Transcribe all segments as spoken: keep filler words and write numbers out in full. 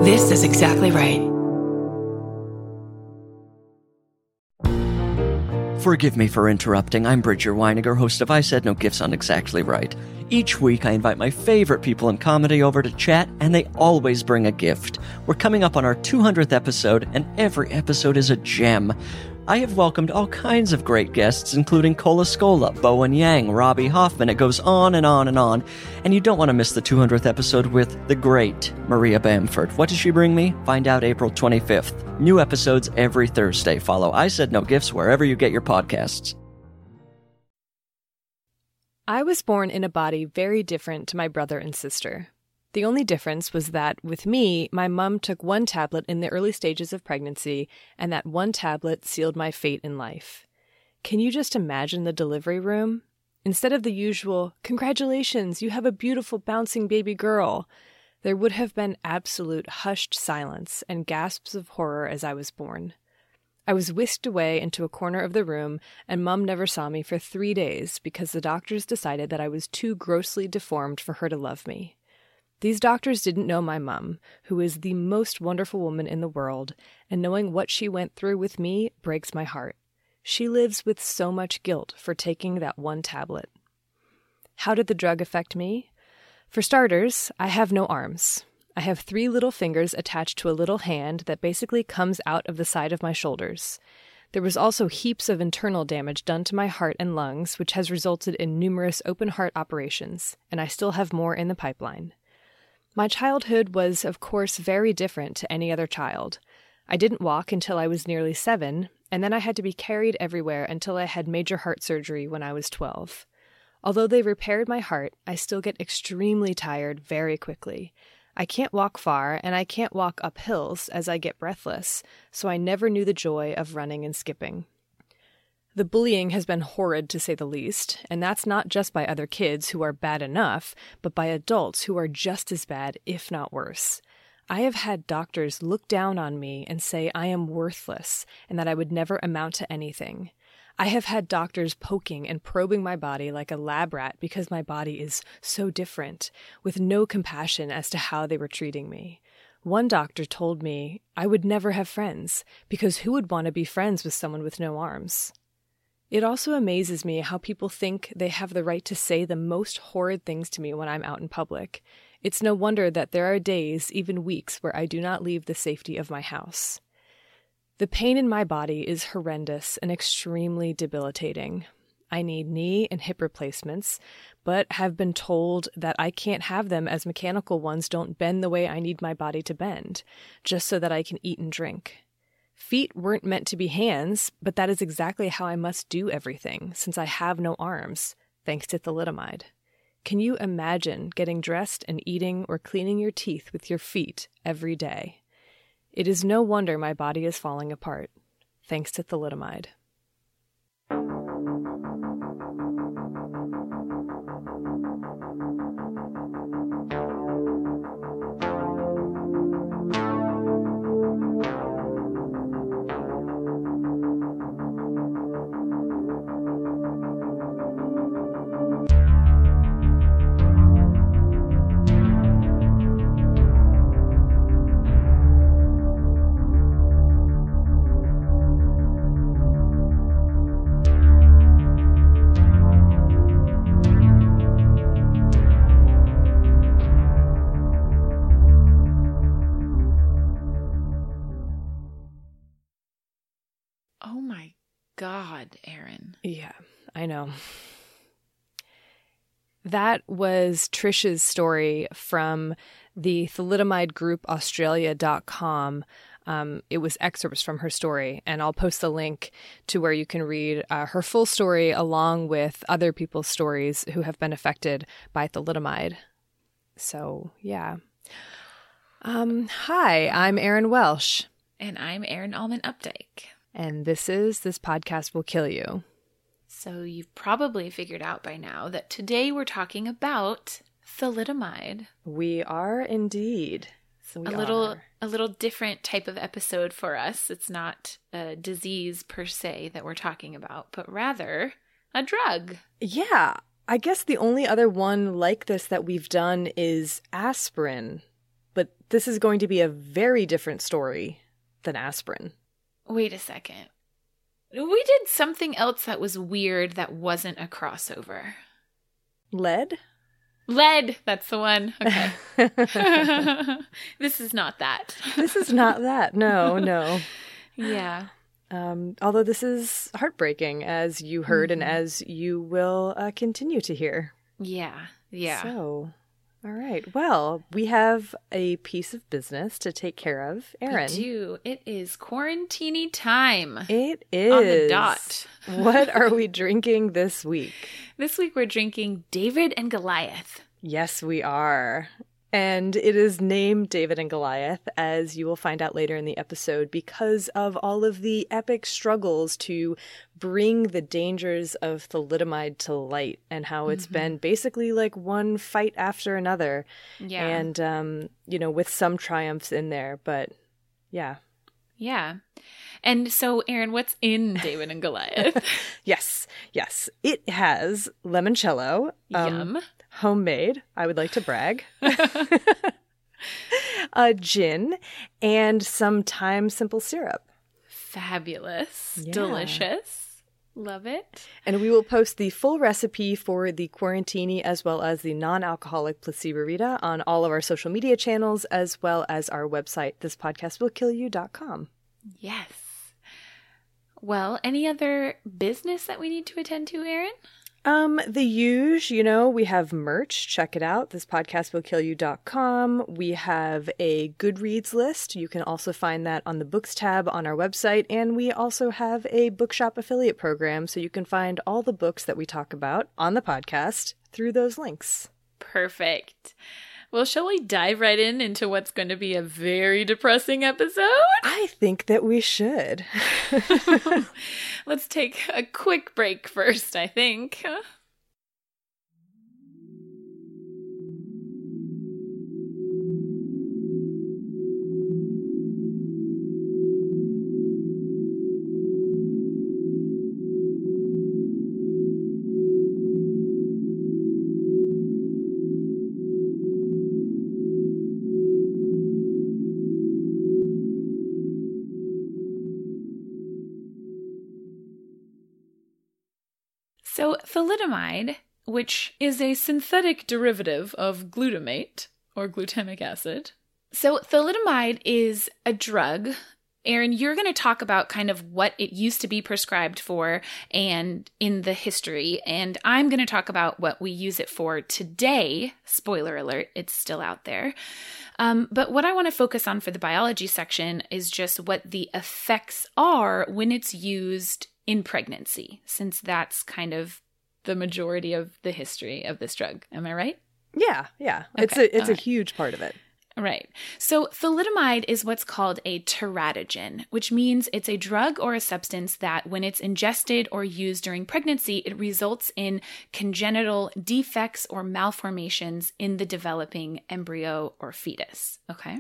This is exactly right. Forgive me for interrupting. I'm Bridger Weiniger, host of I Said No Gifts on Exactly Right. Each week, I invite my favorite people in comedy over to chat, and they always bring a gift. We're coming up on our two hundredth episode, and every episode is a gem. I have welcomed all kinds of great guests, including Cola Scola, Bowen Yang, Robbie Hoffman. It goes on and on and on. And you don't want to miss the two hundredth episode with the great Maria Bamford. What does she bring me? Find out April twenty-fifth. New episodes every Thursday. Follow I Said No Gifts wherever you get your podcasts. I was born in a body very different to my brother and sister. The only difference was that, with me, my mom took one tablet in the early stages of pregnancy, and that one tablet sealed my fate in life. Can you just imagine the delivery room? Instead of the usual, "Congratulations, you have a beautiful bouncing baby girl," there would have been absolute hushed silence and gasps of horror as I was born. I was whisked away into a corner of the room, and Mum never saw me for three days because the doctors decided that I was too grossly deformed for her to love me. These doctors didn't know my mum, who is the most wonderful woman in the world, and knowing what she went through with me breaks my heart. She lives with so much guilt for taking that one tablet. How did the drug affect me? For starters, I have no arms. I have three little fingers attached to a little hand that basically comes out of the side of my shoulders. There was also heaps of internal damage done to my heart and lungs, which has resulted in numerous open heart operations, and I still have more in the pipeline. My childhood was, of course, very different to any other child. I didn't walk until I was nearly seven, and then I had to be carried everywhere until I had major heart surgery when I was twelve. Although they repaired my heart, I still get extremely tired very quickly. I can't walk far, and I can't walk up hills as I get breathless, so I never knew the joy of running and skipping. The bullying has been horrid, to say the least, and that's not just by other kids who are bad enough, but by adults who are just as bad, if not worse. I have had doctors look down on me and say I am worthless and that I would never amount to anything. I have had doctors poking and probing my body like a lab rat because my body is so different, with no compassion as to how they were treating me. One doctor told me I would never have friends, because who would want to be friends with someone with no arms? It also amazes me how people think they have the right to say the most horrid things to me when I'm out in public. It's no wonder that there are days, even weeks, where I do not leave the safety of my house. The pain in my body is horrendous and extremely debilitating. I need knee and hip replacements, but have been told that I can't have them as mechanical ones don't bend the way I need my body to bend, just so that I can eat and drink. Feet weren't meant to be hands, but that is exactly how I must do everything, since I have no arms, thanks to thalidomide. Can you imagine getting dressed and eating or cleaning your teeth with your feet every day? It is no wonder my body is falling apart, thanks to thalidomide. God, Erin. Yeah, I know. That was Trish's story from the thalidomide group australia dot com. Um, it was excerpts from her story, and I'll post the link to where you can read uh, her full story along with other people's stories who have been affected by thalidomide. So, yeah. Um, hi, I'm Erin Welsh. And I'm Erin Allman Updike. And this is This Podcast Will Kill You. So you've probably figured out by now that today we're talking about thalidomide. We are indeed. So we a little, are. a little different type of episode for us. It's not a disease per se that we're talking about, but rather a drug. Yeah. I guess the only other one like this that we've done is aspirin. but this is going to be a very different story than aspirin. Wait a second. We did something else that was weird that wasn't a crossover. Lead? Lead! That's the one. Okay. This is not that. This is not that. No, no. Yeah. Um, although this is heartbreaking, as you heard mm-hmm. and as you will uh, continue to hear. Yeah, yeah. So, all right. Well, we have a piece of business to take care of. Erin. We do. It is quarantini time. It is. On the dot. What are we drinking this week? This week we're drinking David and Goliath. Yes, we are. And it is named David and Goliath, as you will find out later in the episode, because of all of the epic struggles to bring the dangers of thalidomide to light and how it's mm-hmm. been basically like one fight after another. Yeah. And, um, you know, with some triumphs in there, but yeah. Yeah. And so, Erin, what's in David and Goliath? yes, yes. It has limoncello. Um, Yum. Homemade, I would like to brag. A gin and some thyme simple syrup. Fabulous. Yeah. Delicious. Love it. And we will post the full recipe for the Quarantini as well as the non-alcoholic Placibarita on all of our social media channels, as well as our website, this podcast will kill you dot com. Yes. Well, any other business that we need to attend to, Erin? Um, the huge, you know, we have merch. Check it out. this podcast will kill you dot com. We have a Goodreads list. You can also find that on the books tab on our website. And we also have a bookshop affiliate program. So you can find all the books that we talk about on the podcast through those links. Perfect. Well, shall we dive right in into what's going to be a very depressing episode? I think that we should. Let's take a quick break first, I think. So thalidomide, which is a synthetic derivative of glutamate or glutamic acid. So thalidomide is a drug. Erin, you're going to talk about kind of what it used to be prescribed for and in the history. And I'm going to talk about what we use it for today. Spoiler alert, it's still out there. Um, but what I want to focus on for the biology section is just what the effects are when it's used in pregnancy, since that's kind of the majority of the history of this drug. Am I right? Yeah, yeah. Okay, it's a it's a right. huge part of it. Right. So thalidomide is what's called a teratogen, which means it's a drug or a substance that when it's ingested or used during pregnancy, it results in congenital defects or malformations in the developing embryo or fetus. Okay.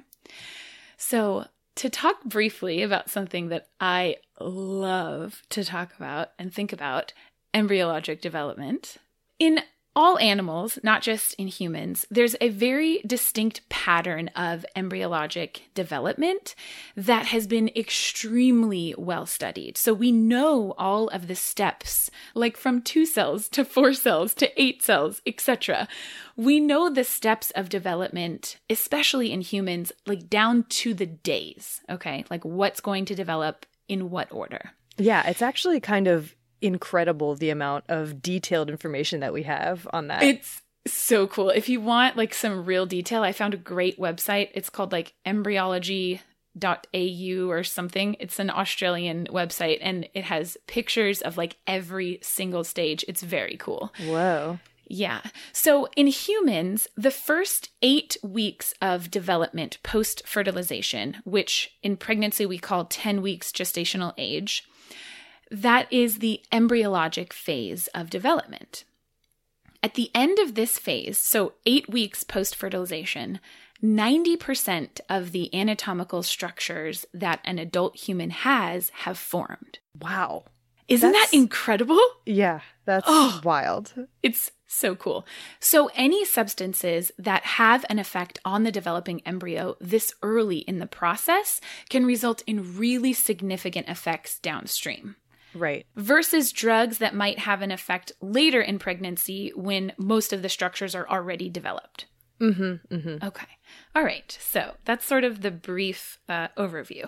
So to talk briefly about something that I love to talk about and think about, embryologic development. In all animals, not just in humans, there's a very distinct pattern of embryologic development that has been extremely well studied. So we know all of the steps, like from two cells to four cells to eight cells, et cetera. We know the steps of development, especially in humans, like down to the days, okay? Like what's going to develop in what order. Yeah, it's actually kind of incredible the amount of detailed information that we have on that. It's so cool. If you want like some real detail, I found a great website. It's called like embryology dot a u or something. It's an Australian website and it has pictures of like every single stage. It's very cool. Whoa. Yeah. So in humans, the first eight weeks of development post-fertilization, which in pregnancy we call ten weeks gestational age, that is the embryologic phase of development. At the end of this phase, so eight weeks post-fertilization, ninety percent of the anatomical structures that an adult human has have formed. Wow. Isn't That's, that incredible? Yeah, that's oh, wild. It's So cool. So any substances that have an effect on the developing embryo this early in the process can result in really significant effects downstream. Right. Versus drugs that might have an effect later in pregnancy when most of the structures are already developed. Mm-hmm, mm-hmm. Okay. All right. So that's sort of the brief uh, overview.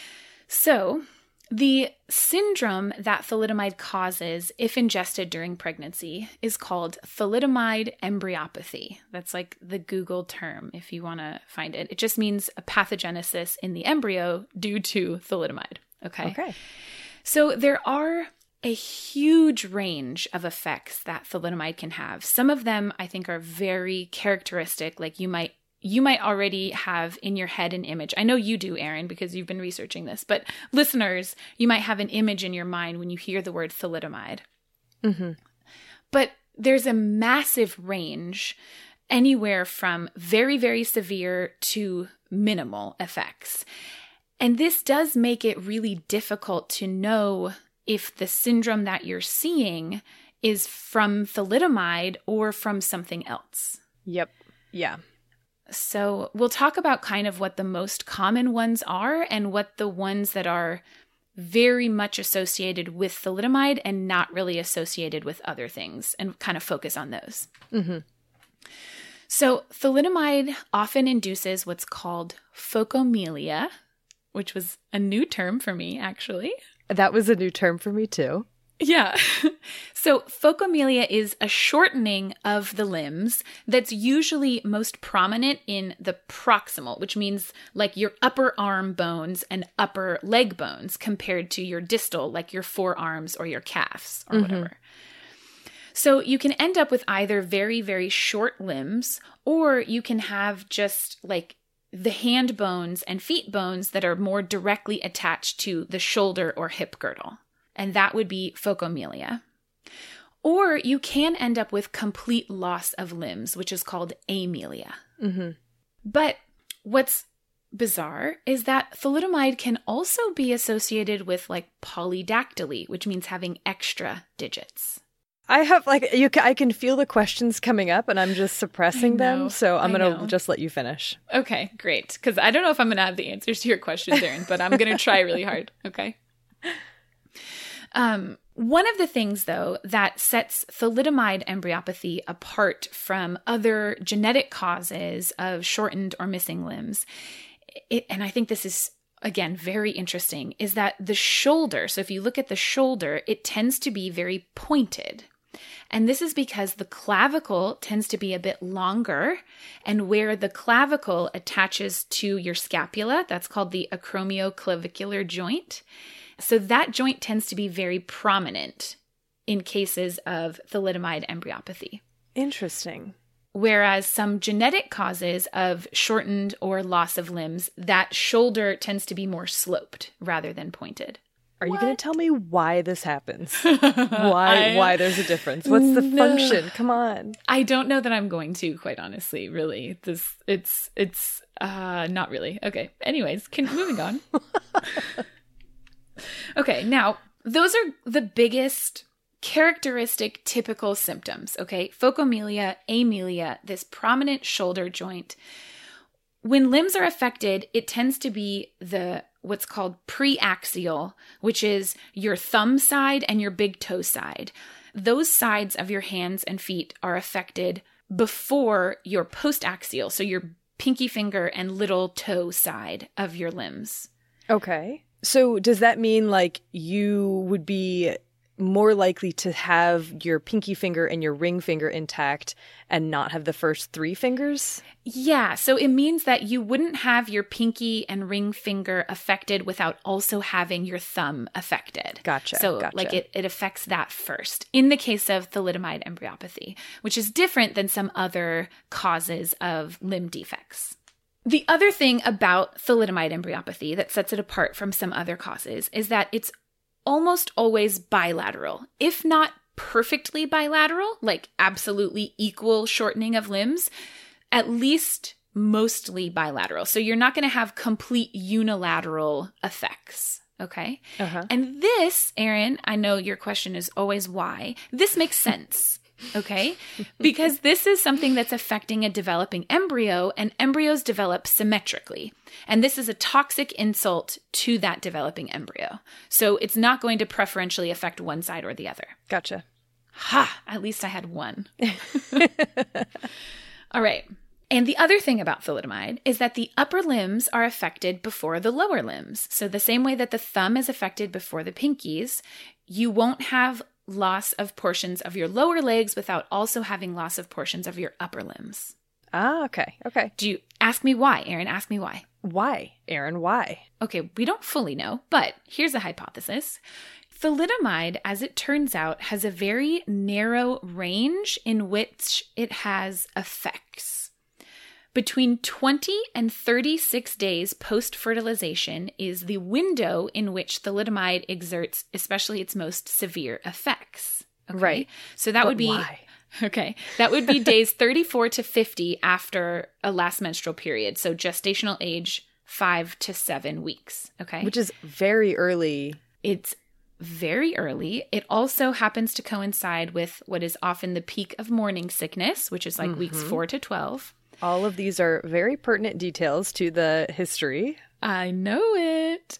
So the syndrome that thalidomide causes if ingested during pregnancy is called thalidomide embryopathy. That's like the Google term if you want to find it. It just means a pathogenesis in the embryo due to thalidomide. Okay. Okay. So there are a huge range of effects that thalidomide can have. Some of them I think are very characteristic, like you might You might already have in your head an image. I know you do, Erin, because you've been researching this. But listeners, you might have an image in your mind when you hear the word thalidomide. Mm-hmm. But there's a massive range, anywhere from very, very severe to minimal effects. And this does make it really difficult to know if the syndrome that you're seeing is from thalidomide or from something else. Yep. Yeah. So we'll talk about kind of what the most common ones are and what the ones that are very much associated with thalidomide and not really associated with other things, and kind of focus on those. Mm-hmm. So thalidomide often induces what's called phocomelia, which was a new term for me, actually. That was a new term for me, too. Yeah. So phocomelia is a shortening of the limbs that's usually most prominent in the proximal, which means like your upper arm bones and upper leg bones compared to your distal, like your forearms or your calves or Mm-hmm. whatever. So you can end up with either very, very short limbs, or you can have just like the hand bones and feet bones that are more directly attached to the shoulder or hip girdle. And that would be phocomelia. Or you can end up with complete loss of limbs, which is called amelia. Mm-hmm. But what's bizarre is that thalidomide can also be associated with like polydactyly, which means having extra digits. I have like you. Ca- I can feel the questions coming up, and I'm just suppressing I know, them. So I'm I gonna know. just let you finish. Okay, great. Because I don't know if I'm going to have the answers to your questions, Erin, but I'm going to try really hard. Okay. Um, one of the things, though, that sets thalidomide embryopathy apart from other genetic causes of shortened or missing limbs, it, and I think this is, again, very interesting, is that the shoulder, so if you look at the shoulder, it tends to be very pointed. And this is because the clavicle tends to be a bit longer, and where the clavicle attaches to your scapula, that's called the acromioclavicular joint. So that joint tends to be very prominent in cases of thalidomide embryopathy. Interesting. Whereas some genetic causes of shortened or loss of limbs, that shoulder tends to be more sloped rather than pointed. Are you going to tell me why this happens? Why I, why there's a difference? What's the no. function? Come on. I don't know that I'm going to, quite honestly, really. This it's it's uh not really. Okay. Anyways, can, moving on. Okay, now those are the biggest characteristic typical symptoms, okay? Phocomelia, amelia, this prominent shoulder joint. When limbs are affected, it tends to be the what's called preaxial, which is your thumb side and your big toe side. Those sides of your hands and feet are affected before your postaxial, so your pinky finger and little toe side of your limbs. Okay. So does that mean like you would be more likely to have your pinky finger and your ring finger intact and not have the first three fingers? Yeah, so it means that you wouldn't have your pinky and ring finger affected without also having your thumb affected. Gotcha. So gotcha. like it, it affects that first in the case of thalidomide embryopathy, which is different than some other causes of limb defects. The other thing about thalidomide embryopathy that sets it apart from some other causes is that it's almost always bilateral, if not perfectly bilateral, like absolutely equal shortening of limbs, at least mostly bilateral. So you're not going to have complete unilateral effects, okay? Uh-huh. And this, Erin, I know your question is always why. This makes sense okay? Because this is something that's affecting a developing embryo, and embryos develop symmetrically. And this is a toxic insult to that developing embryo. So it's not going to preferentially affect one side or the other. Gotcha. Ha! At least I had one. All right. And the other thing about thalidomide is that the upper limbs are affected before the lower limbs. So the same way that the thumb is affected before the pinkies, you won't have loss of portions of your lower legs without also having loss of portions of your upper limbs. Ah, okay. Okay. Do you ask me why, Erin? Ask me why. Why, Erin? Why? Okay, we don't fully know, but here's a hypothesis. Thalidomide, as it turns out, has a very narrow range in which it has effects. Between twenty and thirty-six days post-fertilization is the window in which thalidomide exerts especially its most severe effects. Okay? Right. So that But would be why? Okay. That would be days thirty-four to fifty after a last menstrual period. So gestational age five to seven weeks. Okay. Which is very early. It's very early. It also happens to coincide with what is often the peak of morning sickness, which is like mm-hmm. weeks four to twelve. All of these are very pertinent details to the history. I know it.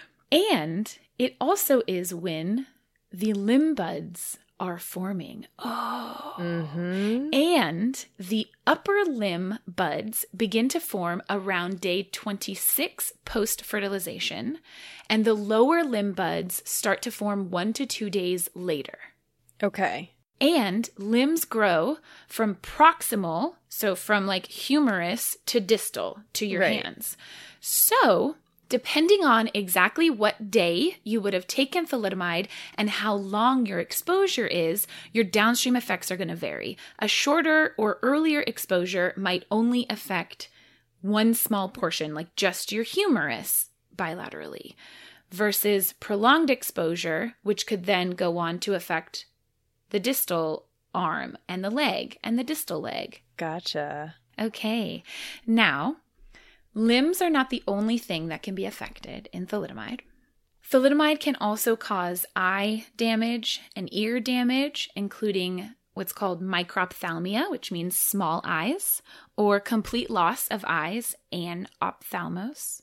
And it also is when the limb buds are forming. Oh. Mm-hmm. And the upper limb buds begin to form around day twenty-six post-fertilization, and the lower limb buds start to form one to two days later. Okay. And limbs grow from proximal, so from like humerus to distal to your right. hands. So depending on exactly what day you would have taken thalidomide and how long your exposure is, your downstream effects are going to vary. A shorter or earlier exposure might only affect one small portion, like just your humerus bilaterally, versus prolonged exposure, which could then go on to affect the distal arm and the leg and the distal leg. Gotcha. Okay. Now, limbs are not the only thing that can be affected in thalidomide. Thalidomide can also cause eye damage and ear damage, including what's called microphthalmia, which means small eyes, or complete loss of eyes and ophthalmos.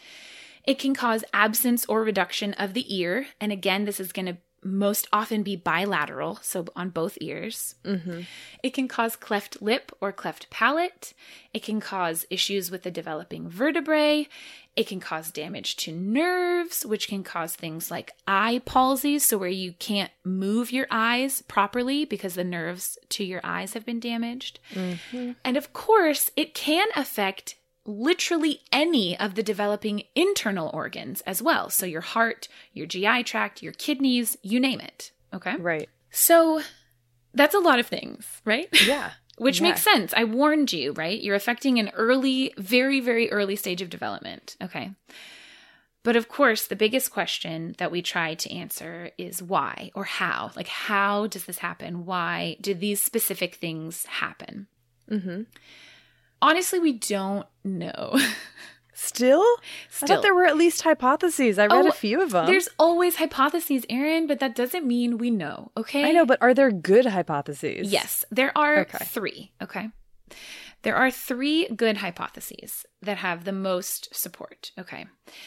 It can cause absence or reduction of the ear, and again, this is going to most often be bilateral, so on both ears. Mm-hmm. It can cause cleft lip or cleft palate. It can cause issues with the developing vertebrae. It can cause damage to nerves, which can cause things like eye palsy, so where you can't move your eyes properly because the nerves to your eyes have been damaged. Mm-hmm. And of course, it can affect literally any of the developing internal organs as well. So your heart, your G I tract, your kidneys, you name it. Okay? Right. So that's a lot of things, right? Yeah. Which yeah. makes sense. I warned you, right? You're affecting an early, very, very early stage of development. Okay. But of course, the biggest question that we try to answer is why or how. Like, how does this happen? Why did these specific things happen? Mm-hmm. Honestly, we don't know. Still? Still. I thought there were at least hypotheses. I read Oh, a few of them. There's always hypotheses, Erin, but that doesn't mean we know, okay? I know, but are there good hypotheses? Yes, there are Okay. three, okay? There are three good hypotheses that have the most support, okay?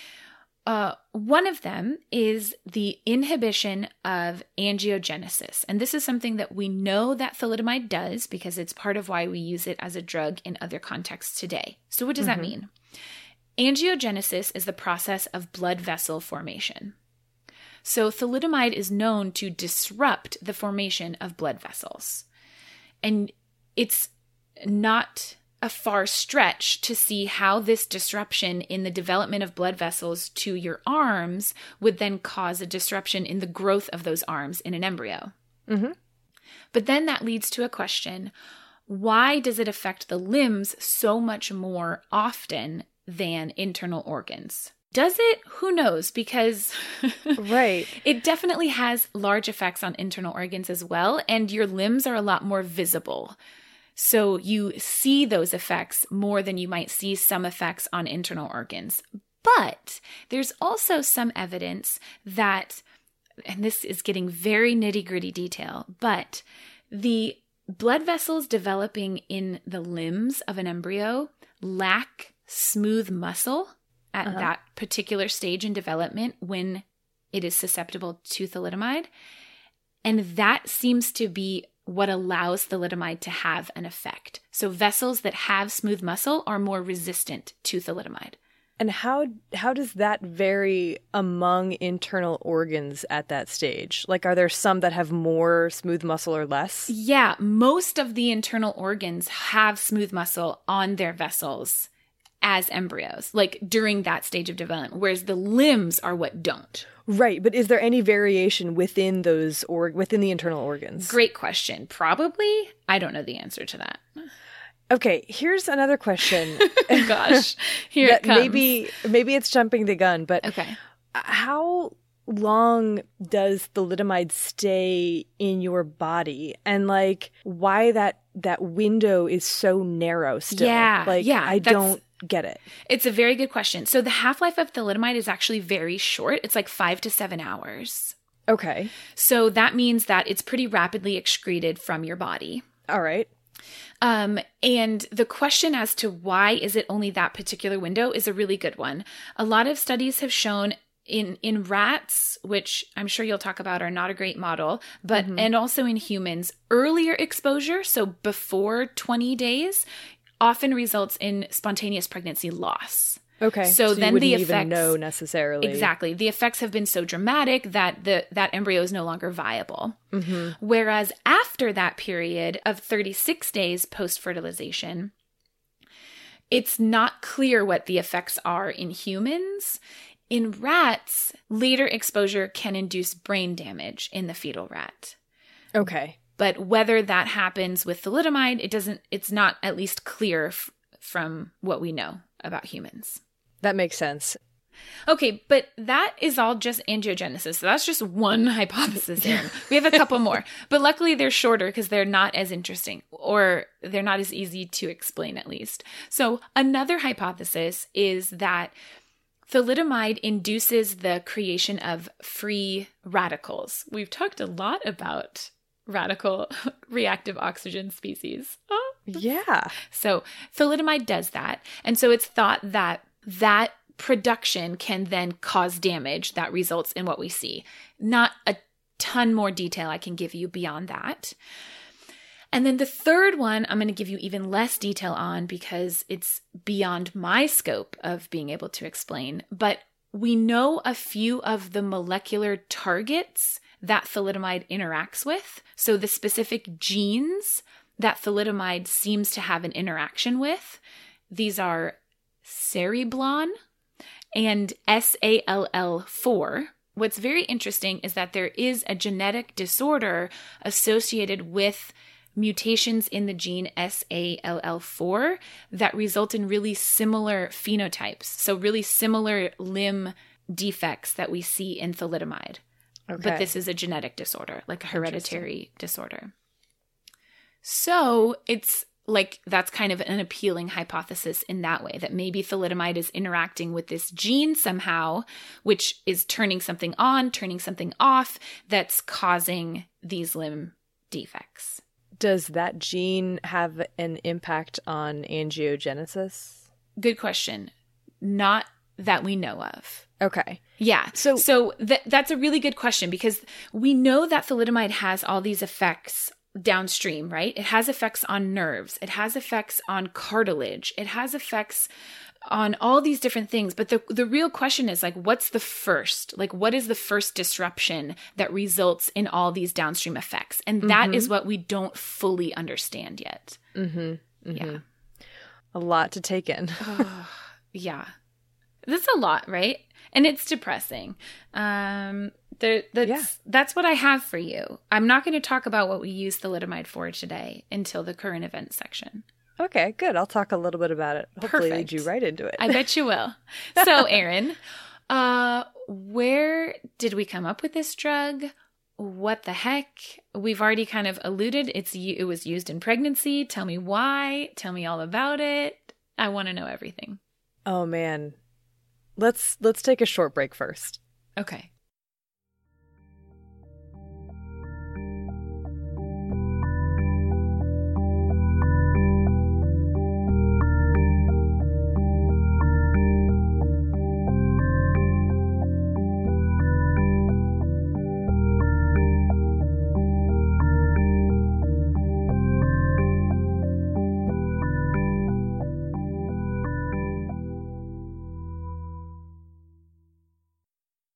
Uh, one of them is the inhibition of angiogenesis. And this is something that we know that thalidomide does because it's part of why we use it as a drug in other contexts today. So what does Mm-hmm. that mean? Angiogenesis is the process of blood vessel formation. So thalidomide is known to disrupt the formation of blood vessels. And it's not a far stretch to see how this disruption in the development of blood vessels to your arms would then cause a disruption in the growth of those arms in an embryo. Mm-hmm. But then that leads to a question, why does it affect the limbs so much more often than internal organs? Does it? Who knows? Because right. it definitely has large effects on internal organs as well, and your limbs are a lot more visible. So you see those effects more than you might see some effects on internal organs. But there's also some evidence that, and this is getting very nitty-gritty detail, but the blood vessels developing in the limbs of an embryo lack smooth muscle at uh-huh. that particular stage in development when it is susceptible to thalidomide. And that seems to be what allows thalidomide to have an effect. So vessels that have smooth muscle are more resistant to thalidomide. And how how does that vary among internal organs at that stage? Like, are there some that have more smooth muscle or less? Yeah, most of the internal organs have smooth muscle on their vessels as embryos, like during that stage of development, whereas the limbs are what don't. Right, but is there any variation within those or within the internal organs? Great question. Probably. I don't know the answer to that. Okay, here's another question. Gosh, here it comes. Maybe maybe it's jumping the gun, but okay. How long does thalidomide stay in your body, and like why that that window is so narrow still? Yeah, like yeah, I don't get it. It's a very good question. So the half-life of thalidomide is actually very short. It's like five to seven hours. Okay. So that means that it's pretty rapidly excreted from your body. All right. Um, and the question as to why is it only that particular window is a really good one. A lot of studies have shown in, in rats, which I'm sure you'll talk about are not a great model, but, mm-hmm. and also in humans, earlier exposure, so before twenty days, often results in spontaneous pregnancy loss. Okay. So, so then you the wouldn't effects even know necessarily. Exactly. The effects have been so dramatic that the that embryo is no longer viable. Mm-hmm. Whereas after that period of thirty-six days post-fertilization, it's not clear what the effects are in humans. In rats, later exposure can induce brain damage in the fetal rat. Okay. But whether that happens with thalidomide, it doesn't. It's not at least clear f- from what we know about humans. That makes sense. Okay, but that is all just angiogenesis. So that's just one hypothesis, Erin. We have a couple more. But luckily they're shorter because they're not as interesting, or they're not as easy to explain at least. So another hypothesis is that thalidomide induces the creation of free radicals. We've talked a lot about radical reactive oxygen species. Oh. Yeah. So thalidomide does that. And so it's thought that that production can then cause damage that results in what we see. Not a ton more detail I can give you beyond that. And then the third one, I'm going to give you even less detail on because it's beyond my scope of being able to explain. But we know a few of the molecular targets that thalidomide interacts with. So the specific genes that thalidomide seems to have an interaction with. These are cereblon and S A L L four. What's very interesting is that there is a genetic disorder associated with mutations in the gene S A L L four that result in really similar phenotypes. So really similar limb defects that we see in thalidomide. Okay. But this is a genetic disorder, like a hereditary disorder. So it's like that's kind of an appealing hypothesis in that way, that maybe thalidomide is interacting with this gene somehow, which is turning something on, turning something off, that's causing these limb defects. Does that gene have an impact on angiogenesis? Good question. Not that we know of. Okay. Yeah. So, so th- that's a really good question because we know that thalidomide has all these effects downstream, right? It has effects on nerves. It has effects on cartilage. It has effects on all these different things. But the the real question is like, what's the first? Like, what is the first disruption that results in all these downstream effects? And that mm-hmm. is what we don't fully understand yet. Mm-hmm. Mm-hmm. Yeah. A lot to take in. oh, yeah. That's a lot, right? And it's depressing. Um, there, that's, yeah. that's what I have for you. I'm not going to talk about what we use thalidomide for today until the current events section. Okay, good. I'll talk a little bit about it. Hopefully Perfect. lead you right into it. I bet you will. So, Erin, uh, where did we come up with this drug? What the heck? We've already kind of alluded. It's it was used in pregnancy. Tell me why. Tell me all about it. I want to know everything. Oh, man. Let's let's take a short break first. Okay.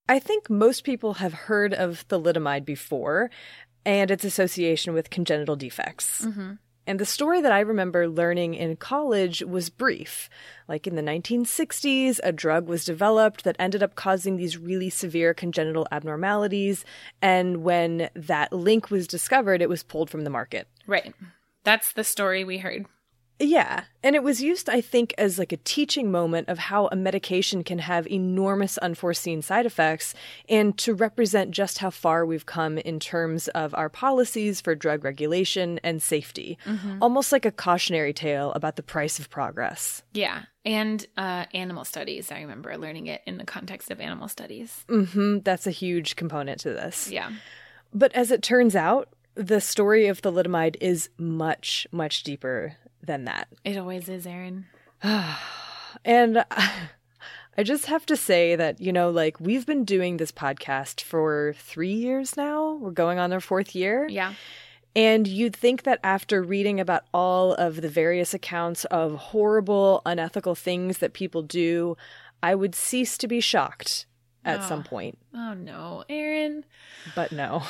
I think most people have heard of thalidomide before and its association with congenital defects. Mm-hmm. And the story that I remember learning in college was brief. Like in the nineteen sixties, a drug was developed that ended up causing these really severe congenital abnormalities. And when that link was discovered, it was pulled from the market. Right. That's the story we heard. Yeah. And it was used, I think, as like a teaching moment of how a medication can have enormous unforeseen side effects and to represent just how far we've come in terms of our policies for drug regulation and safety. Mm-hmm. Almost like a cautionary tale about the price of progress. Yeah. And uh, animal studies. I remember learning it in the context of animal studies. Mm-hmm. That's a huge component to this. Yeah. But as it turns out, the story of thalidomide is much, much deeper than that. It always is, Erin. And I just have to say that, you know, like we've been doing this podcast for three years now. We're going on our fourth year. Yeah. And you'd think that after reading about all of the various accounts of horrible, unethical things that people do, I would cease to be shocked at oh. some point. Oh, no, Erin. But no.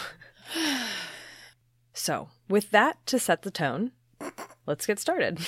So, with that to set the tone, let's get started.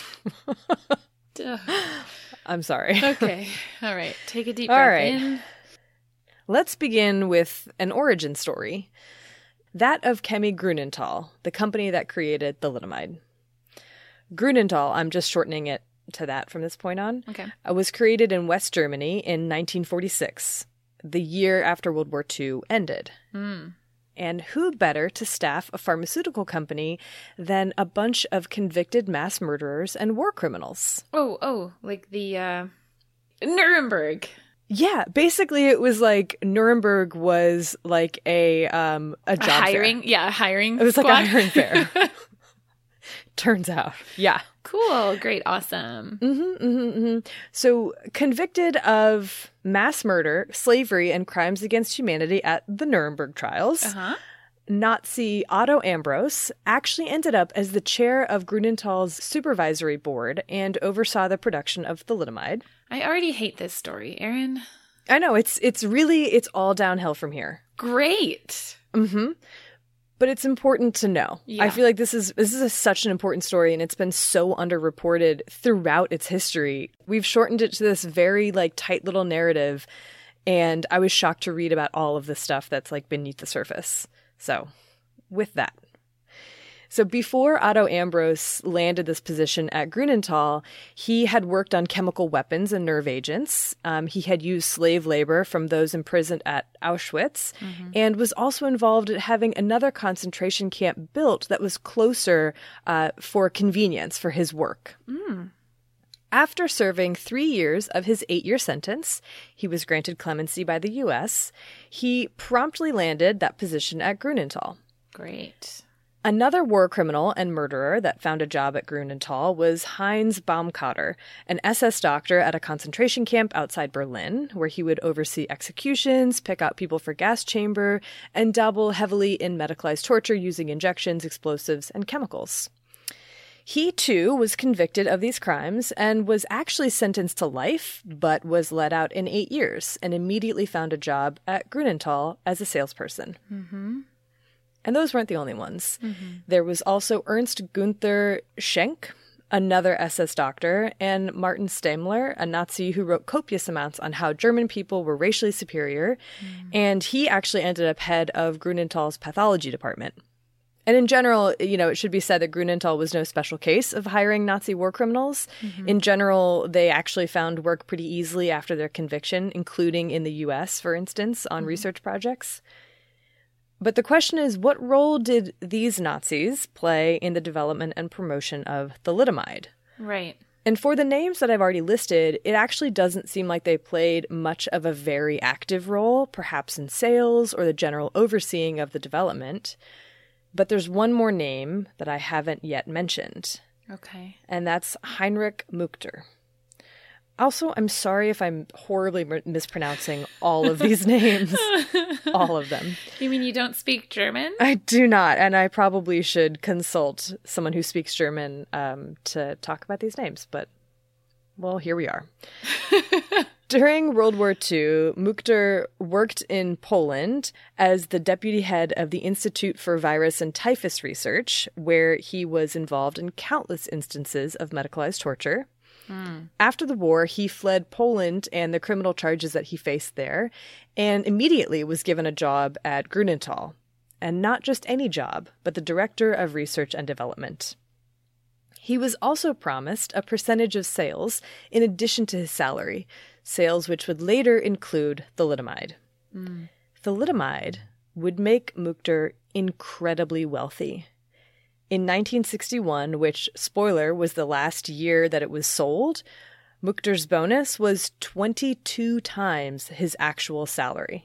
I'm sorry. Okay. All right. Take a deep All breath right. in. Let's begin with an origin story. That of Chemie Grunenthal, the company that created thalidomide. Grunenthal, I'm just shortening it to that from this point on, Okay. uh, was created in West Germany in nineteen forty-six, the year after World War Two ended. Mm. And who better to staff a pharmaceutical company than a bunch of convicted mass murderers and war criminals? Oh, oh, like the uh, Nuremberg. Yeah, basically it was like Nuremberg was like a um a job A hiring, fair. yeah, a hiring. It was squad. like a hiring fair. Turns out, yeah. Cool, great, awesome. Mm-hmm, mm-hmm, mm-hmm. So, convicted of mass murder, slavery, and crimes against humanity at the Nuremberg trials, Uh-huh. Nazi Otto Ambros actually ended up as the chair of Grunenthal's supervisory board and oversaw the production of thalidomide. I already hate this story, Erin. I know, it's it's really, it's all downhill from here. Great. Mm-hmm. But it's important to know. Yeah. I feel like this is this is a, such an important story, and it's been so underreported throughout its history. We've shortened it to this very like tight little narrative, and I was shocked to read about all of the stuff that's like beneath the surface. So, with that. So before Otto Ambros landed this position at Grunenthal, he had worked on chemical weapons and nerve agents. Um, he had used slave labor from those imprisoned at Auschwitz, mm-hmm. and was also involved in having another concentration camp built that was closer uh, for convenience for his work. Mm. After serving three years of his eight-year sentence, he was granted clemency by the U S. He promptly landed that position at Grunenthal. Great. Another war criminal and murderer that found a job at Grunenthal was Heinz Baumkotter, an S S doctor at a concentration camp outside Berlin, where he would oversee executions, pick out people for gas chamber, and dabble heavily in medicalized torture using injections, explosives, and chemicals. He, too, was convicted of these crimes and was actually sentenced to life, but was let out in eight years and immediately found a job at Grunenthal as a salesperson. Mm-hmm. And those weren't the only ones. Mm-hmm. There was also Ernst Gunther Schenk, another S S doctor, and Martin Stammler, a Nazi who wrote copious amounts on how German people were racially superior. Mm. And he actually ended up head of Grunenthal's pathology department. And in general, you know, it should be said that Grunenthal was no special case of hiring Nazi war criminals. Mm-hmm. In general, they actually found work pretty easily after their conviction, including in the U S, for instance, on mm-hmm. research projects. But the question is, what role did these Nazis play in the development and promotion of thalidomide? Right. And for the names that I've already listed, it actually doesn't seem like they played much of a very active role, perhaps in sales or the general overseeing of the development. But there's one more name that I haven't yet mentioned. Okay. And that's Heinrich Muchter. Also, I'm sorry if I'm horribly m- mispronouncing all of these names. All of them. You mean you don't speak German? I do not, and I probably should consult someone who speaks German um, to talk about these names. But, well, here we are. During World War Two, Mukhtar worked in Poland as the deputy head of the Institute for Virus and Typhus Research, where he was involved in countless instances of medicalized torture. Mm. After the war, he fled Poland and the criminal charges that he faced there, and immediately was given a job at Grunenthal. And not just any job, but the director of research and development. He was also promised a percentage of sales in addition to his salary, sales which would later include thalidomide. Mm. Thalidomide would make Mukhtar incredibly wealthy. In nineteen sixty-one, which, spoiler, was the last year that it was sold, Mukhtar's bonus was twenty-two times his actual salary.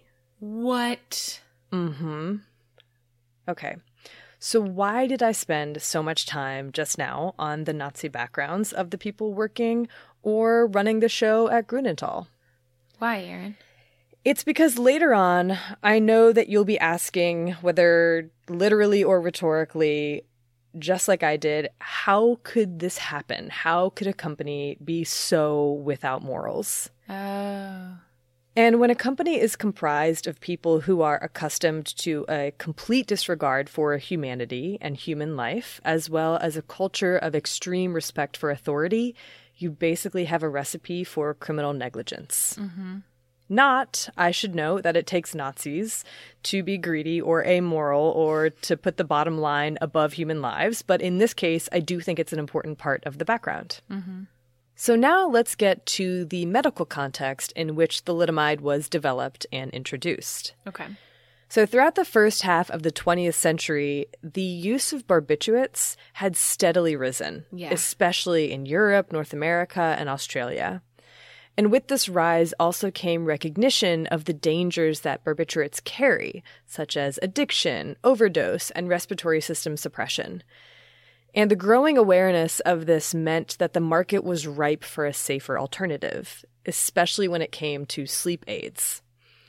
What? Mm-hmm. Okay. So why did I spend so much time just now on the Nazi backgrounds of the people working or running the show at Grunenthal? Why, Erin? It's because later on, I know that you'll be asking, whether literally or rhetorically, just like I did, how could this happen? How could a company be so without morals? Oh. And when a company is comprised of people who are accustomed to a complete disregard for humanity and human life, as well as a culture of extreme respect for authority, you basically have a recipe for criminal negligence. Mm-hmm. Not, I should note, that it takes Nazis to be greedy or amoral or to put the bottom line above human lives, but in this case, I do think it's an important part of the background. Mm-hmm. So now let's get to the medical context in which thalidomide was developed and introduced. Okay. So throughout the first half of the twentieth century, the use of barbiturates had steadily risen, yeah. especially in Europe, North America, and Australia. And with this rise also came recognition of the dangers that barbiturates carry, such as addiction, overdose, and respiratory system suppression. And the growing awareness of this meant that the market was ripe for a safer alternative, especially when it came to sleep aids.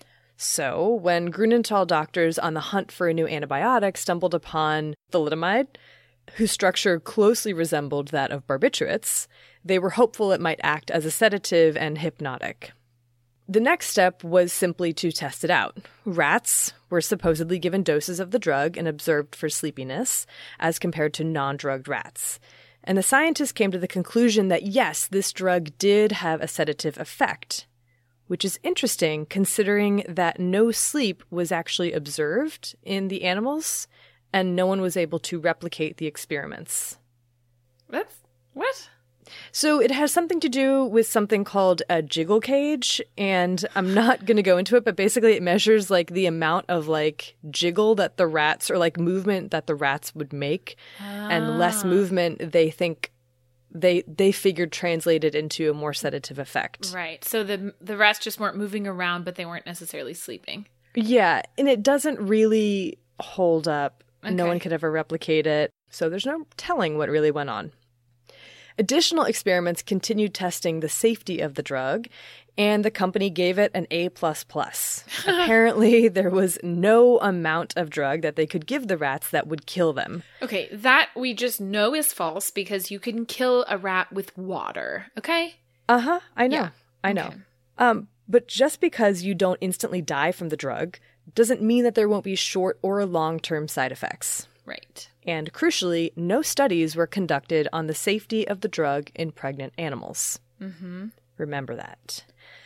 So, when Grunenthal doctors on the hunt for a new antibiotic stumbled upon thalidomide, whose structure closely resembled that of barbiturates, they were hopeful it might act as a sedative and hypnotic. The next step was simply to test it out. Rats were supposedly given doses of the drug and observed for sleepiness, as compared to non-drugged rats. And the scientists came to the conclusion that yes, this drug did have a sedative effect, which is interesting considering that no sleep was actually observed in the animals, and no one was able to replicate the experiments. What? What? So it has something to do with something called a jiggle cage, and I'm not going to go into it, but basically it measures like the amount of like jiggle that the rats, or like movement that the rats would make, ah. and less movement they think they they figured translated into a more sedative effect. Right. So the the rats just weren't moving around, but they weren't necessarily sleeping. Yeah, and it doesn't really hold up. Okay. No one could ever replicate it, so there's no telling what really went on. Additional experiments continued testing the safety of the drug, and the company gave it an A plus plus. Apparently, there was no amount of drug that they could give the rats that would kill them. Okay, that we just know is false because you can kill a rat with water, okay? Uh-huh, I know, yeah. I know. Okay. Um, but just because you don't instantly die from the drug doesn't mean that there won't be short or long-term side effects. Right. And crucially, no studies were conducted on the safety of the drug in pregnant animals. Mm-hmm. Remember that.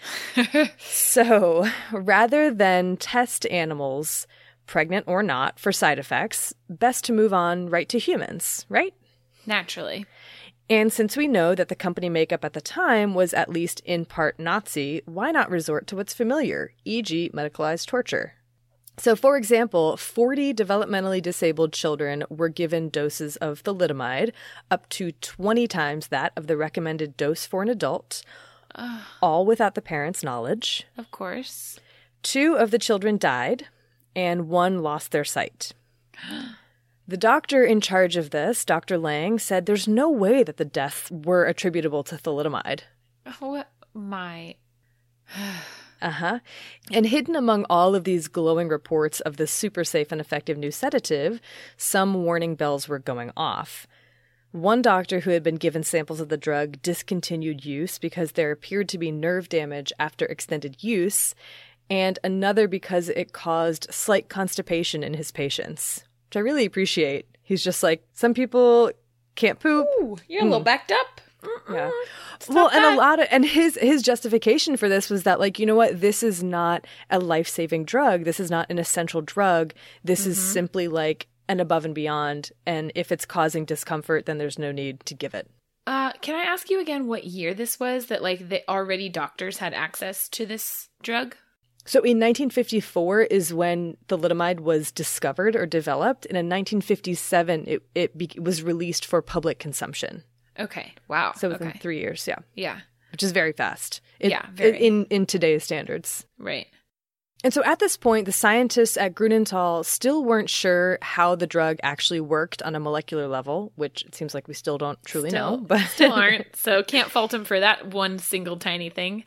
So, rather than test animals, pregnant or not, for side effects, best to move on right to humans, right? Naturally. And since we know that the company makeup at the time was at least in part Nazi, why not resort to what's familiar, for example medicalized torture? So, for example, forty developmentally disabled children were given doses of thalidomide, up to twenty times that of the recommended dose for an adult, uh, all without the parents' knowledge. Of course. Two of the children died, and one lost their sight. The doctor in charge of this, Doctor Lang, said there's no way that the deaths were attributable to thalidomide. What? My... Uh-huh. And hidden among all of these glowing reports of this super safe and effective new sedative, some warning bells were going off. One doctor who had been given samples of the drug discontinued use because there appeared to be nerve damage after extended use, and another because it caused slight constipation in his patients, which I really appreciate. He's just like, some people can't poop. Ooh, you're mm. a little backed up. Mm-mm. Yeah. Well, and that. a lot of, and his, his justification for this was that, like, you know what, this is not a life-saving drug. This is not an essential drug. This mm-hmm. is simply like an above and beyond. And if it's causing discomfort, then there's no need to give it. Uh, can I ask you again what year this was that, like, the already doctors had access to this drug? So in nineteen fifty-four is when thalidomide was discovered or developed. And in nineteen fifty-seven, it, it be- was released for public consumption. Okay. Wow. So within okay. three years, yeah. Yeah. Which is very fast. It, yeah, very. In, in today's standards. Right. And so at this point, the scientists at Grunenthal still weren't sure how the drug actually worked on a molecular level, which it seems like we still don't truly still, know. But still aren't. So can't fault them for that one single tiny thing.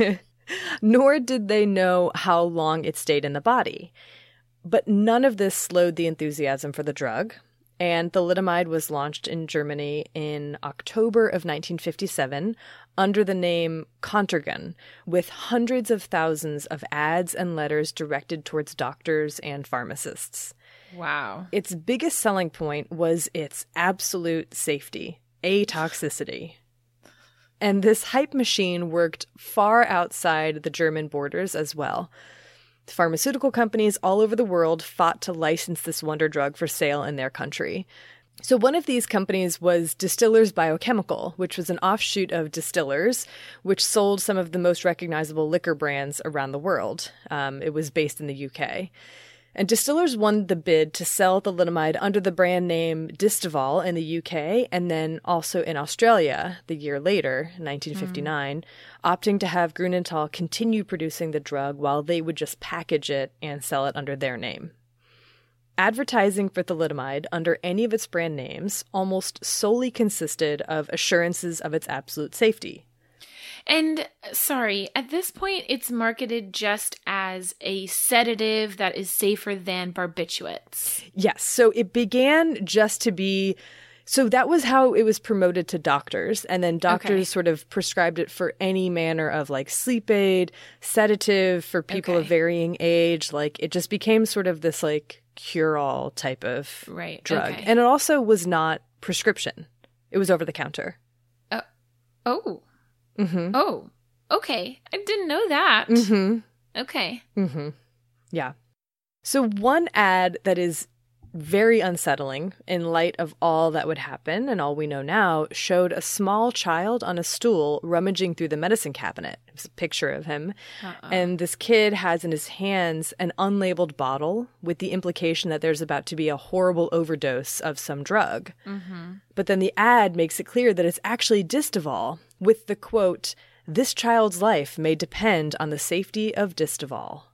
Nor did they know how long it stayed in the body. But none of this slowed the enthusiasm for the drug. And thalidomide was launched in Germany in October of nineteen fifty-seven under the name Contergan, with hundreds of thousands of ads and letters directed towards doctors and pharmacists. Wow. Its biggest selling point was its absolute safety, atoxicity. And this hype machine worked far outside the German borders as well. Pharmaceutical companies all over the world fought to license this wonder drug for sale in their country. So one of these companies was Distillers Biochemical, which was an offshoot of Distillers, which sold some of the most recognizable liquor brands around the world. Um, it was based in the U K. And Distillers won the bid to sell thalidomide under the brand name Distaval in the U K and then also in Australia the year later, nineteen fifty-nine, mm. opting to have Grunenthal continue producing the drug while they would just package it and sell it under their name. Advertising for thalidomide under any of its brand names almost solely consisted of assurances of its absolute safety. And, sorry, at this point, it's marketed just as a sedative that is safer than barbiturates. Yes. So it began just to be... So that was how it was promoted to doctors. And then doctors okay. sort of prescribed it for any manner of, like, sleep aid, sedative for people okay. of varying age. Like, it just became sort of this, like, cure-all type of right. drug. Okay. And it also was not prescription. It was over-the-counter. Uh, oh. Mm-hmm. Oh, okay. I didn't know that. Mm-hmm. Okay. Mm-hmm. Yeah. So one ad that is very unsettling in light of all that would happen and all we know now showed a small child on a stool rummaging through the medicine cabinet. It was a picture of him. Uh-uh. And this kid has in his hands an unlabeled bottle with the implication that there's about to be a horrible overdose of some drug. Mm-hmm. But then the ad makes it clear that it's actually Distaval with the quote, "This child's life may depend on the safety of Distaval."